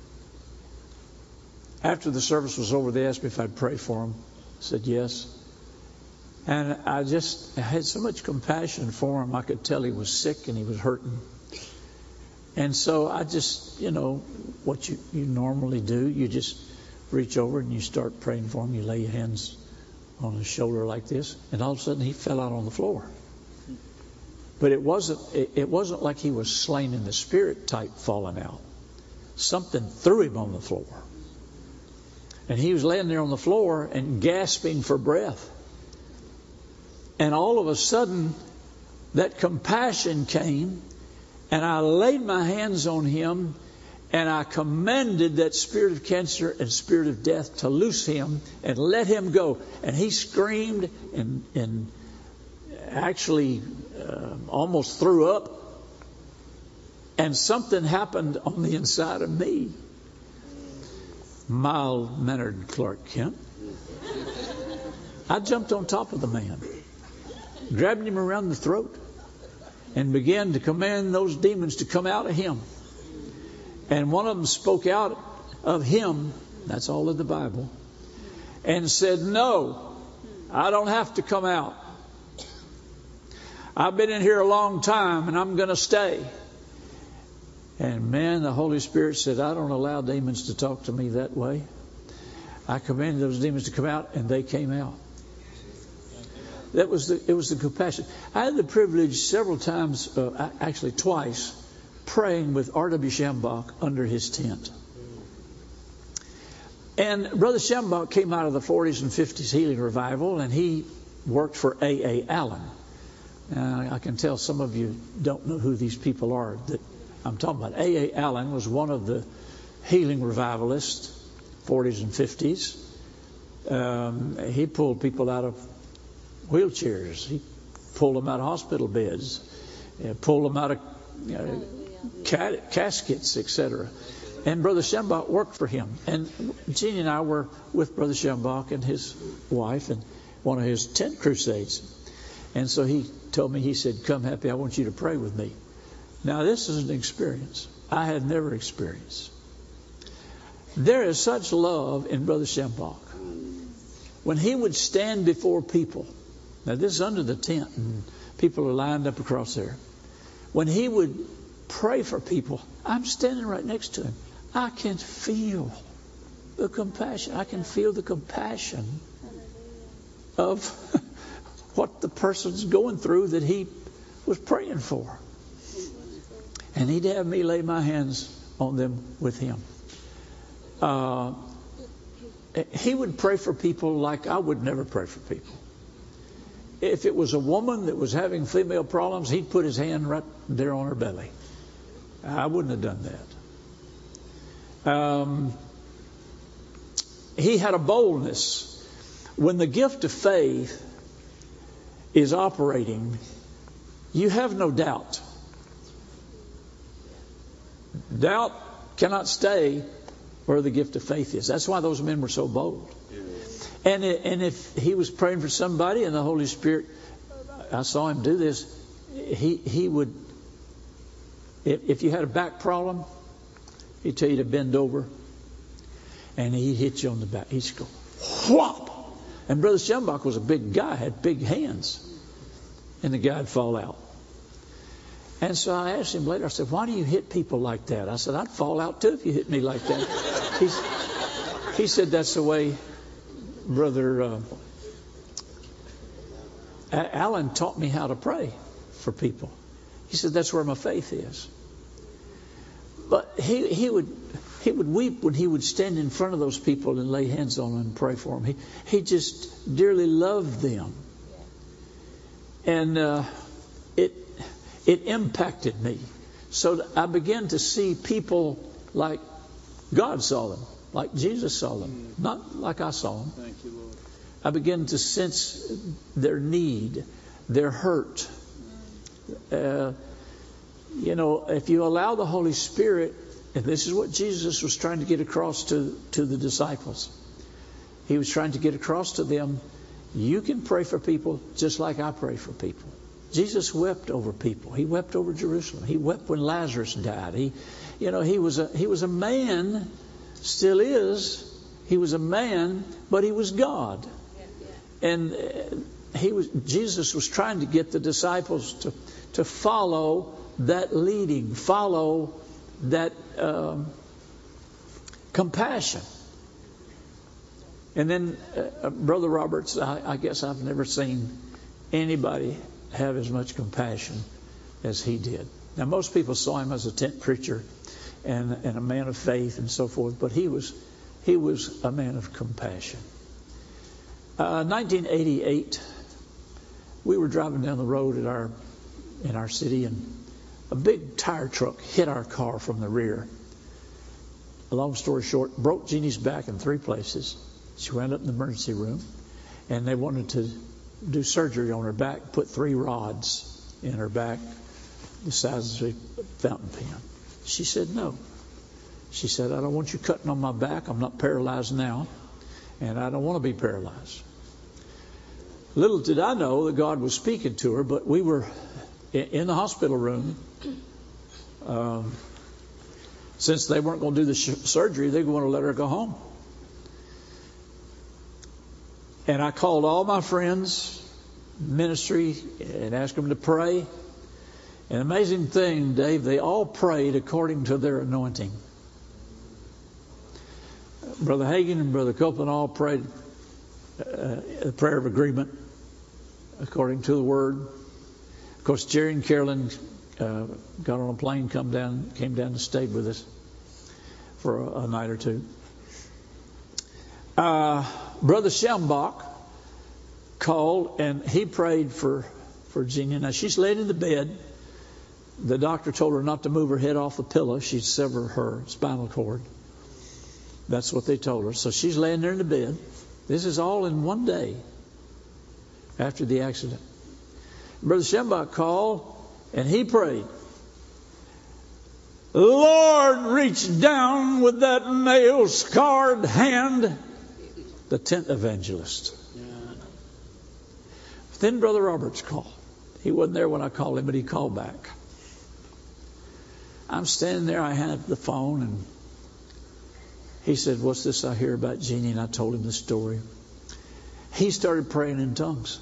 After the service was over, they asked me if I'd pray for him. I said yes. And I had so much compassion for him. I could tell he was sick and he was hurting. And so I just, what you normally do, you just reach over and you start praying for him. You lay your hands on his shoulder like this, and all of a sudden he fell out on the floor. But it wasn't like he was slain in the spirit type falling out. Something threw him on the floor. And he was laying there on the floor and gasping for breath. And all of a sudden, that compassion came, and I laid my hands on him, and I commanded that spirit of cancer and spirit of death to loose him and let him go. And he screamed and actually almost threw up. And something happened on the inside of me. Mild-mannered Clark Kent. I jumped on top of the man, grabbed him around the throat, and began to command those demons to come out of him. And one of them spoke out of him, that's all in the Bible, and said, no, I don't have to come out. I've been in here a long time and I'm going to stay. And man, the Holy Spirit said, I don't allow demons to talk to me that way. I commanded those demons to come out, and they came out. It was the compassion. I had the privilege several times, actually twice, praying with R.W. Schambach under his tent. And Brother Schambach came out of the 40s and 50s healing revival, and he worked for A.A. Allen. I can tell some of you don't know who these people are that I'm talking about. A.A. Allen was one of the healing revivalists, 40s and 50s. He pulled people out of wheelchairs. He pulled them out of hospital beds, pulled them out of caskets, etc. And Brother Schambach worked for him. And Jeannie and I were with Brother Schambach and his wife in one of his tent crusades. And so he told me, he said, come, Happy, I want you to pray with me. Now, this is an experience I had never experienced. There is such love in Brother Schambach. When he would stand before people, now this is under the tent and people are lined up across there. When he would pray for people, I'm standing right next to him. I can feel the compassion. I can feel the compassion of what the person's going through that he was praying for. And he'd have me lay my hands on them with him. He would pray for people like I would never pray for people. If it was a woman that was having female problems, he'd put his hand right there on her belly. I wouldn't have done that. He had a boldness. When the gift of faith is operating, you have no doubt. Doubt cannot stay where the gift of faith is. That's why those men were so bold. And if he was praying for somebody and the Holy Spirit, I saw him do this, he would, if you had a back problem, he'd tell you to bend over and he'd hit you on the back. He'd just go, whop! And Brother Schembach was a big guy, had big hands. And the guy'd fall out. And so I asked him later, I said, why do you hit people like that? I said, I'd fall out too if you hit me like that. He said, that's the way Brother Alan taught me how to pray for people. He said, that's where my faith is. But he would weep when he would stand in front of those people and lay hands on them and pray for them. He just dearly loved them. And it impacted me. So I began to see people like God saw them, like Jesus saw them, not like I saw them. Thank you, Lord. I began to sense their need, their hurt. If you allow the Holy Spirit, and this is what Jesus was trying to get across to the disciples. He was trying to get across to them, you can pray for people just like I pray for people. Jesus wept over people. He wept over Jerusalem. He wept when Lazarus died. He was a man, still is. He was a man, but he was God. And Jesus was trying to get the disciples to follow that leading, follow that compassion. And then Brother Roberts, I guess I've never seen anybody have as much compassion as he did. Now, most people saw him as a tent preacher and a man of faith and so forth, but he was a man of compassion. 1988, we were driving down the road in our city, and a big tire truck hit our car from the rear. A long story short, broke Jeannie's back in 3 places. She wound up in the emergency room, and they wanted to do surgery on her back, put 3 rods in her back, the size of a fountain pen. She said no. She said, I don't want you cutting on my back. I'm not paralyzed now, and I don't want to be paralyzed. Little did I know that God was speaking to her, but we were in the hospital room. Since they weren't going to do the surgery, they were going to let her go home. And I called all my friends, ministry, and asked them to pray. An amazing thing, Dave, they all prayed according to their anointing. Brother Hagin and Brother Copeland all prayed a prayer of agreement according to the Word. Of course, Jerry and Carolyn got on a plane, came down and stayed with us for a night or two. Brother Schembach called and he prayed for Jeannie. Now she's laid in the bed. The doctor told her not to move her head off the pillow. She'd sever her spinal cord. That's what they told her. So she's laying there in the bed. This is all in one day after the accident. Brother Schembach called and he prayed. Lord, reach down with that nail-scarred hand. The tent evangelist. Yeah. Then Brother Roberts called. He wasn't there when I called him, but he called back. I'm standing there. I had the phone, and he said, what's this I hear about Jeannie? And I told him the story. He started praying in tongues.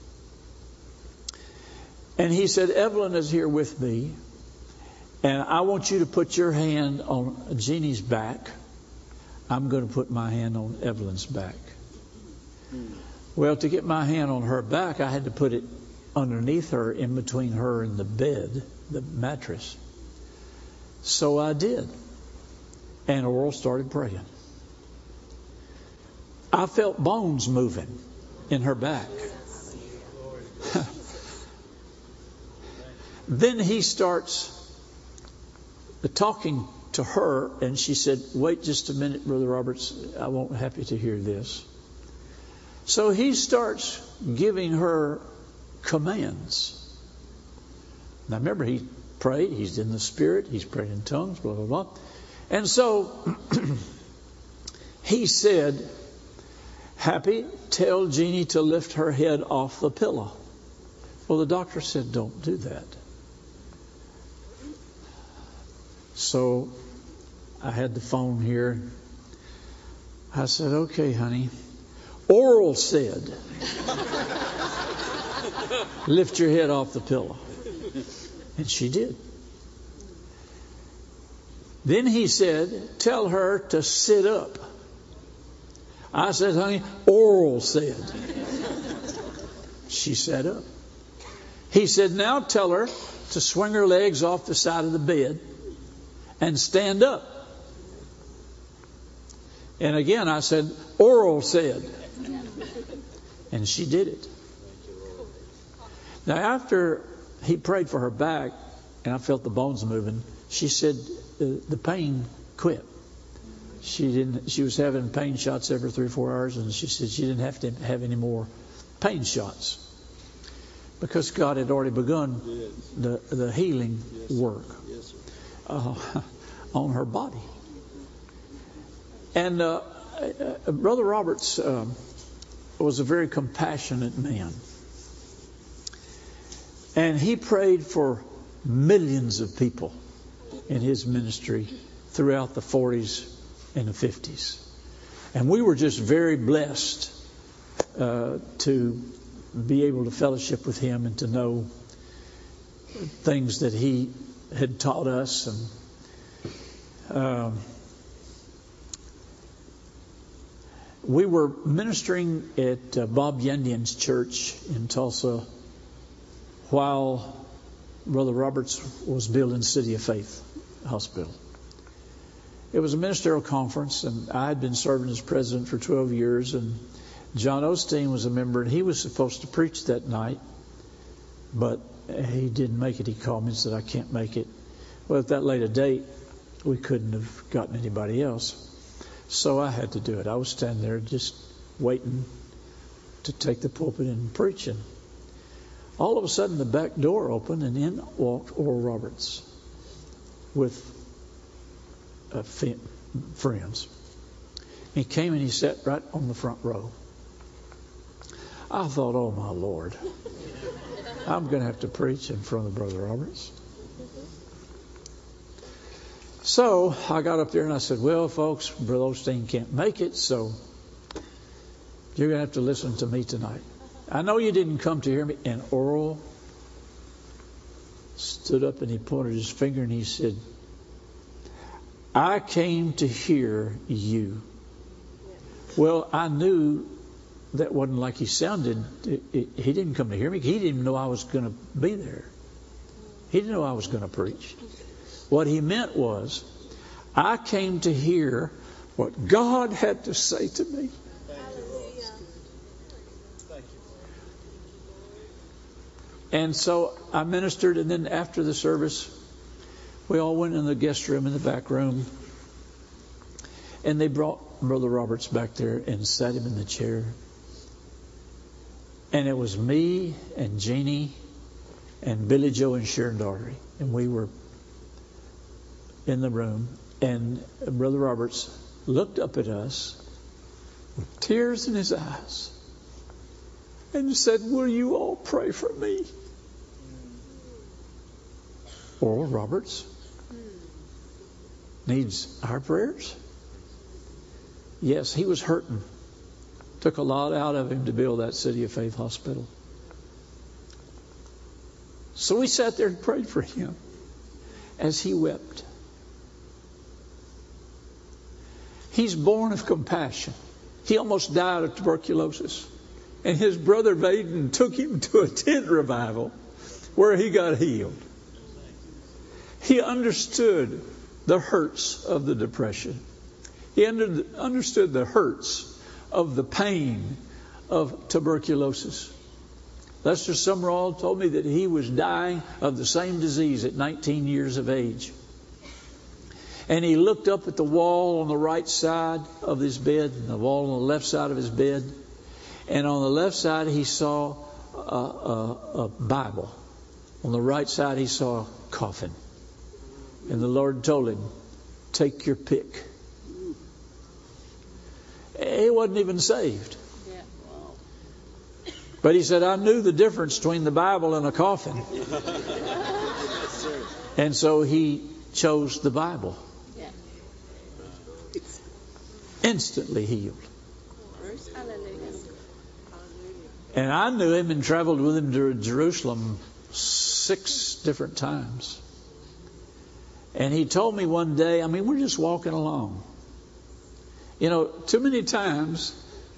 And he said, Evelyn is here with me, and I want you to put your hand on Jeannie's back. I'm going to put my hand on Evelyn's back. Well, to get my hand on her back, I had to put it underneath her, in between her and the bed, the mattress. So I did. And Oral started praying. I felt bones moving in her back. Then he starts talking to her, and she said, wait just a minute, Brother Roberts, I won't happy to hear this. So he starts giving her commands. Now remember, he prayed. He's in the Spirit. He's prayed in tongues, blah, blah, blah. And so he said, Happy, tell Jeannie to lift her head off the pillow. Well, the doctor said, don't do that. So I had the phone here. I said, okay, honey. Oral said, lift your head off the pillow. And she did. Then he said, tell her to sit up. I said, honey, oral said. She sat up. He said, now tell her to swing her legs off the side of the bed and stand up. And again, I said, oral said. And she did it. Now, after he prayed for her back, and I felt the bones moving, she said the pain quit. She was having pain shots every 3 or 4 hours, and she said she didn't have to have any more pain shots because God had already begun the healing work on her body. And Brother Roberts was a very compassionate man. And he prayed for millions of people in his ministry throughout the 40s and the 50s. And we were just very blessed to be able to fellowship with him and to know things that he had taught us. And we were ministering at Bob Yandian's church in Tulsa while Brother Roberts was building City of Faith Hospital. It was a ministerial conference, and I had been serving as president for 12 years, and John Osteen was a member, and he was supposed to preach that night, but he didn't make it. He called me and said, I can't make it. Well, at that late a date, we couldn't have gotten anybody else. So I had to do it. I was standing there just waiting to take the pulpit and preach. And all of a sudden, the back door opened, and in walked Oral Roberts with friends. He came and he sat right on the front row. I thought, oh, my Lord, I'm going to have to preach in front of Brother Roberts. So I got up there and I said, well, folks, Brother Osteen can't make it, so you're going to have to listen to me tonight. I know you didn't come to hear me. And Oral stood up and he pointed his finger and he said, I came to hear you. Well, I knew that wasn't like he sounded. He didn't come to hear me. He didn't even know I was going to be there. He didn't know I was going to preach. What he meant was, I came to hear what God had to say to me. And so I ministered, and then after the service, we all went in the guest room in the back room, and they brought Brother Roberts back there and sat him in the chair. And it was me and Jeannie and Billy Joe and Sharon Daugherty, and we were in the room, and Brother Roberts looked up at us with tears in his eyes and said, will you all pray for me? Oral Roberts needs our prayers. Yes, he was hurting. Took a lot out of him to build that City of Faith Hospital. So we sat there and prayed for him as he wept. He's born of compassion. He almost died of tuberculosis. And his brother Vaden took him to a tent revival where he got healed. He understood the hurts of the depression. He understood the hurts of the pain of tuberculosis. Lester Sumrall told me that he was dying of the same disease at 19 years of age. And he looked up at the wall on the right side of his bed and the wall on the left side of his bed. And on the left side, he saw a Bible. On the right side, he saw coffin. And the Lord told him, take your pick. He wasn't even saved. But he said, I knew the difference between the Bible and a coffin. And so he chose the Bible. Instantly healed. And I knew him and traveled with him to Jerusalem 6 different times. And he told me one day, we're just walking along. Too many times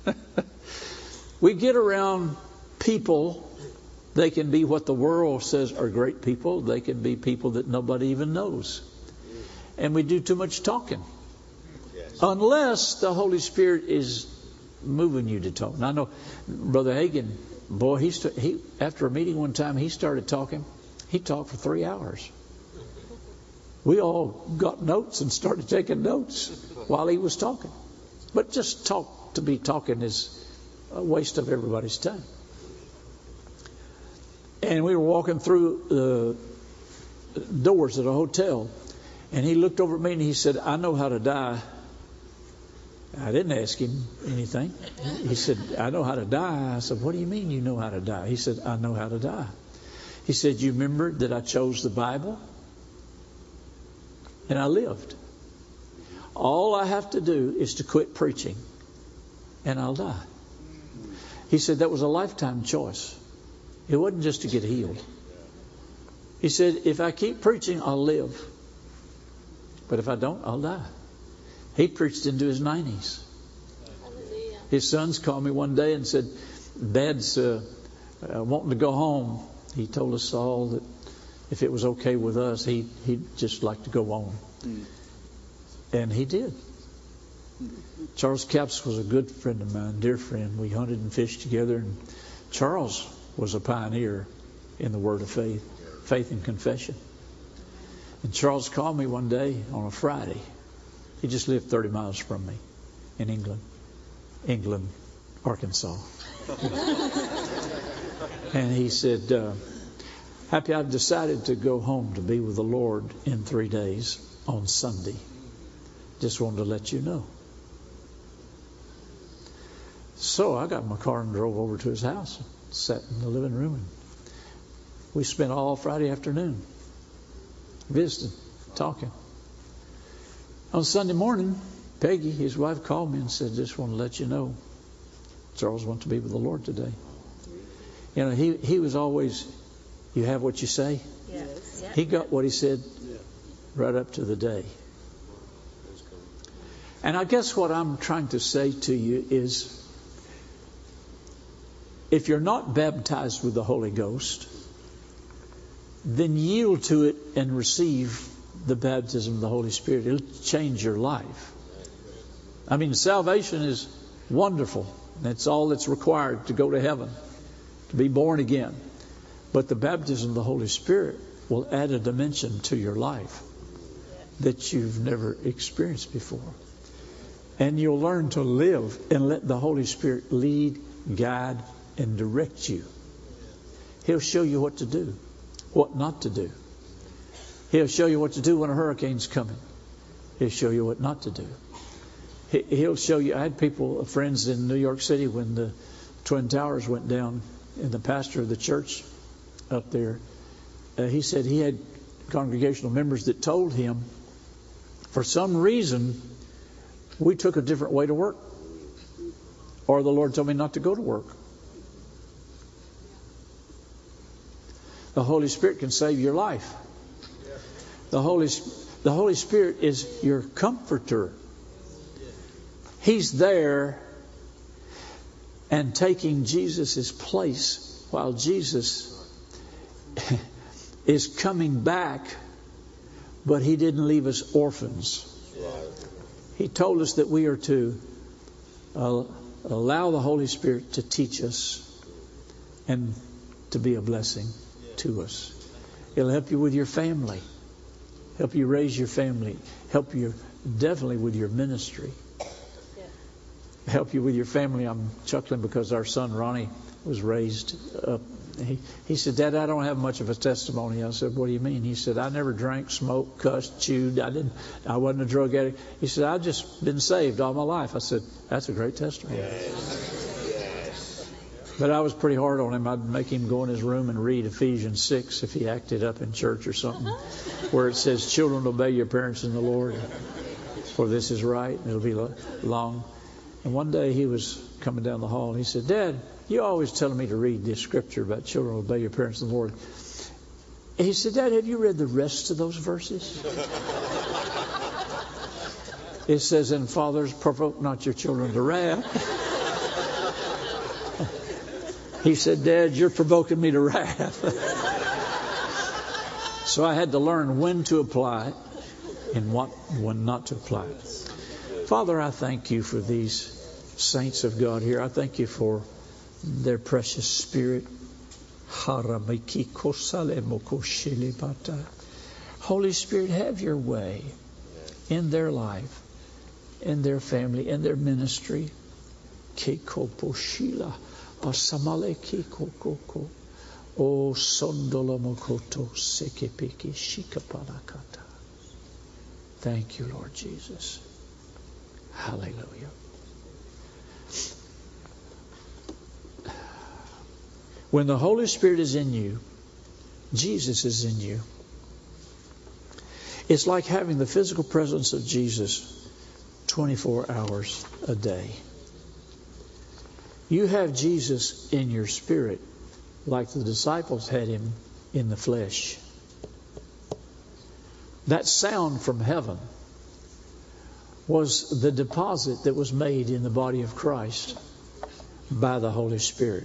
we get around people. They can be what the world says are great people. They can be people that nobody even knows. And we do too much talking. Unless the Holy Spirit is moving you to talk. And I know Brother Hagin, boy, he after a meeting one time, he started talking. He talked for 3 hours. We all got notes and started taking notes while he was talking. But just to be talking is a waste of everybody's time. And we were walking through the doors at a hotel, and he looked over at me and he said, I know how to die. I didn't ask him anything. He said, I know how to die. I said, what do you mean you know how to die? He said, I know how to die. He said, you remember that I chose the Bible? And I lived. All I have to do is to quit preaching, and I'll die. He said that was a lifetime choice. It wasn't just to get healed. He said, if I keep preaching, I'll live. But if I don't, I'll die. He preached into his 90s. Hallelujah. His sons called me one day and said, Dad's wanting to go home. He told us all that if it was okay with us, he'd just like to go on. And he did. Charles Capps was a good friend of mine, dear friend. We hunted and fished together. And Charles was a pioneer in the word of faith and confession. And Charles called me one day on a Friday. He just lived 30 miles from me in England, Arkansas. And he said, Happy, I've decided to go home to be with the Lord in 3 days on Sunday. Just wanted to let you know. So I got in my car and drove over to his house, sat in the living room, and we spent all Friday afternoon visiting, talking. On Sunday morning, Peggy, his wife, called me and said, just want to let you know, Charles wants to be with the Lord today. You know, he was always, you have what you say. Yes. He got what he said right up to the day. And I guess what I'm trying to say to you is, if you're not baptized with the Holy Ghost, then yield to it and receive the baptism of the Holy Spirit. It'll change your life. I mean, salvation is wonderful. That's all that's required to go to heaven, to be born again. But the baptism of the Holy Spirit will add a dimension to your life that you've never experienced before. And you'll learn to live and let the Holy Spirit lead, guide, and direct you. He'll show you what to do, what not to do. He'll show you what to do when a hurricane's coming. He'll show you what not to do. He'll show you. I had friends in New York City when the Twin Towers went down, and the pastor of the church up there, he said he had congregational members that told him, for some reason, we took a different way to work. Or the Lord told me not to go to work. The Holy Spirit can save your life. The Holy Spirit is your comforter. He's there and taking Jesus' place while Jesus is coming back, but he didn't leave us orphans. He told us that we are to allow the Holy Spirit to teach us and to be a blessing to us. It'll help you with your family, help you raise your family, help you definitely with your ministry, help you with your family. I'm chuckling because our son Ronnie was raised up he said, Dad, I don't have much of a testimony. I said, what do you mean? He said, I never drank, smoked, cussed, chewed. I wasn't a drug addict. He said, I've just been saved all my life. I said, that's a great testimony. Yes. But I was pretty hard on him. I'd make him go in his room and read Ephesians 6 if he acted up in church or something, where it says, children, obey your parents in the Lord, for this is right. It'll be long. And one day he was coming down the hall and he said, Dad, you're always telling me to read this scripture about children obey your parents in the Lord. And he said, Dad, have you read the rest of those verses? It says, and fathers, provoke not your children to wrath. He said, Dad, you're provoking me to wrath. So I had to learn when to apply it and when not to apply it. Father, I thank you for these saints of God here. I thank you for their precious spirit. Holy Spirit, have your way in their life, in their family, in their ministry. Thank you, Lord Jesus. Hallelujah. When the Holy Spirit is in you, Jesus is in you. It's like having the physical presence of Jesus 24 hours a day. You have Jesus in your spirit like the disciples had him in the flesh. That sound from heaven was the deposit that was made in the body of Christ by the Holy Spirit.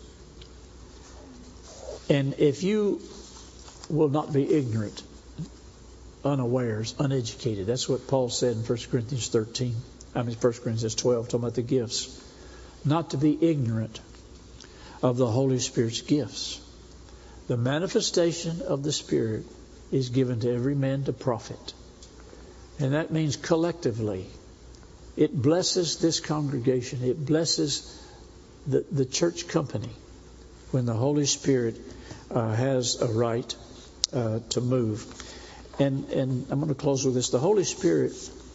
And if you will not be ignorant, unawares, uneducated, that's what Paul said in 1 Corinthians 12, talking about the gifts. Not to be ignorant of the Holy Spirit's gifts. The manifestation of the Spirit is given to every man to profit. And that means collectively. It blesses this congregation. It blesses the church company when the Holy Spirit has a right to move. And I'm going to close with this. The Holy Spirit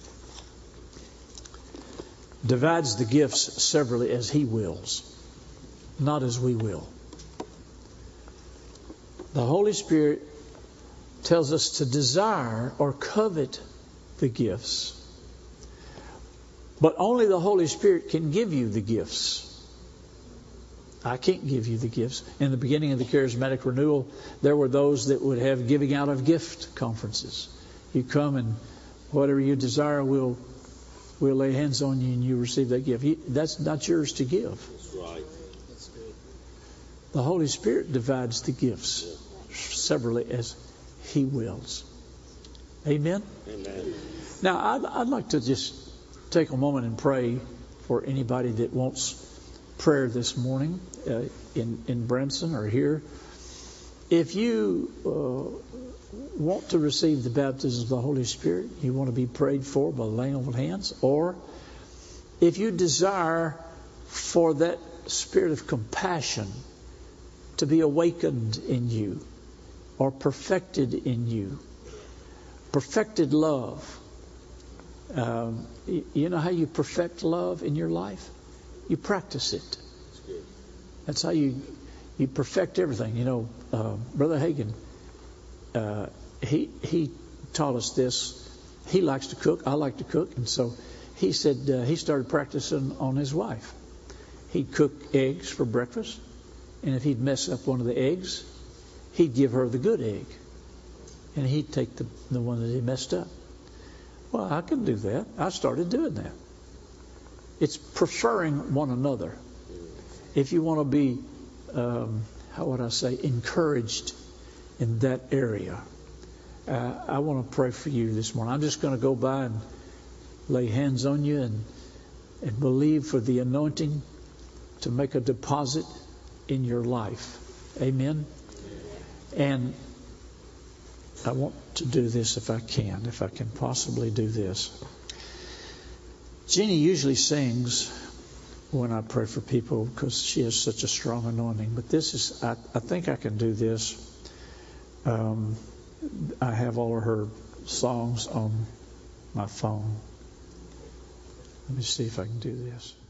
divides the gifts severally as He wills, not as we will. The Holy Spirit tells us to desire or covet the gifts. But only the Holy Spirit can give you the gifts. I can't give you the gifts. In the beginning of the charismatic renewal, there were those that would have giving out of gift conferences. You come and whatever you desire, we'll lay hands on you and you receive that gift. That's not yours to give. That's right. That's good. The Holy Spirit divides the gifts severally as He wills. Amen? Amen. Now, I'd like to just take a moment and pray for anybody that wants prayer this morning in Branson or here. If you want to receive the baptism of the Holy Spirit, you want to be prayed for by laying on of hands, or if you desire for that spirit of compassion to be awakened in you or perfected in you, perfected love. You know how you perfect love in your life? You practice it. That's how you perfect everything. You know, Brother Hagin, he taught us this. He likes to cook. I like to cook. And so he said he started practicing on his wife. He'd cook eggs for breakfast. And if he'd mess up one of the eggs, he'd give her the good egg. And he'd take the one that he messed up. Well, I can do that. I started doing that. It's preferring one another. If you want to be, encouraged in that area, I want to pray for you this morning. I'm just going to go by and lay hands on you and believe for the anointing to make a deposit in your life. Amen. And I want to do this if I can possibly do this. Jeannie usually sings when I pray for people because she has such a strong anointing. But this is, I think I can do this. I have all of her songs on my phone. Let me see if I can do this.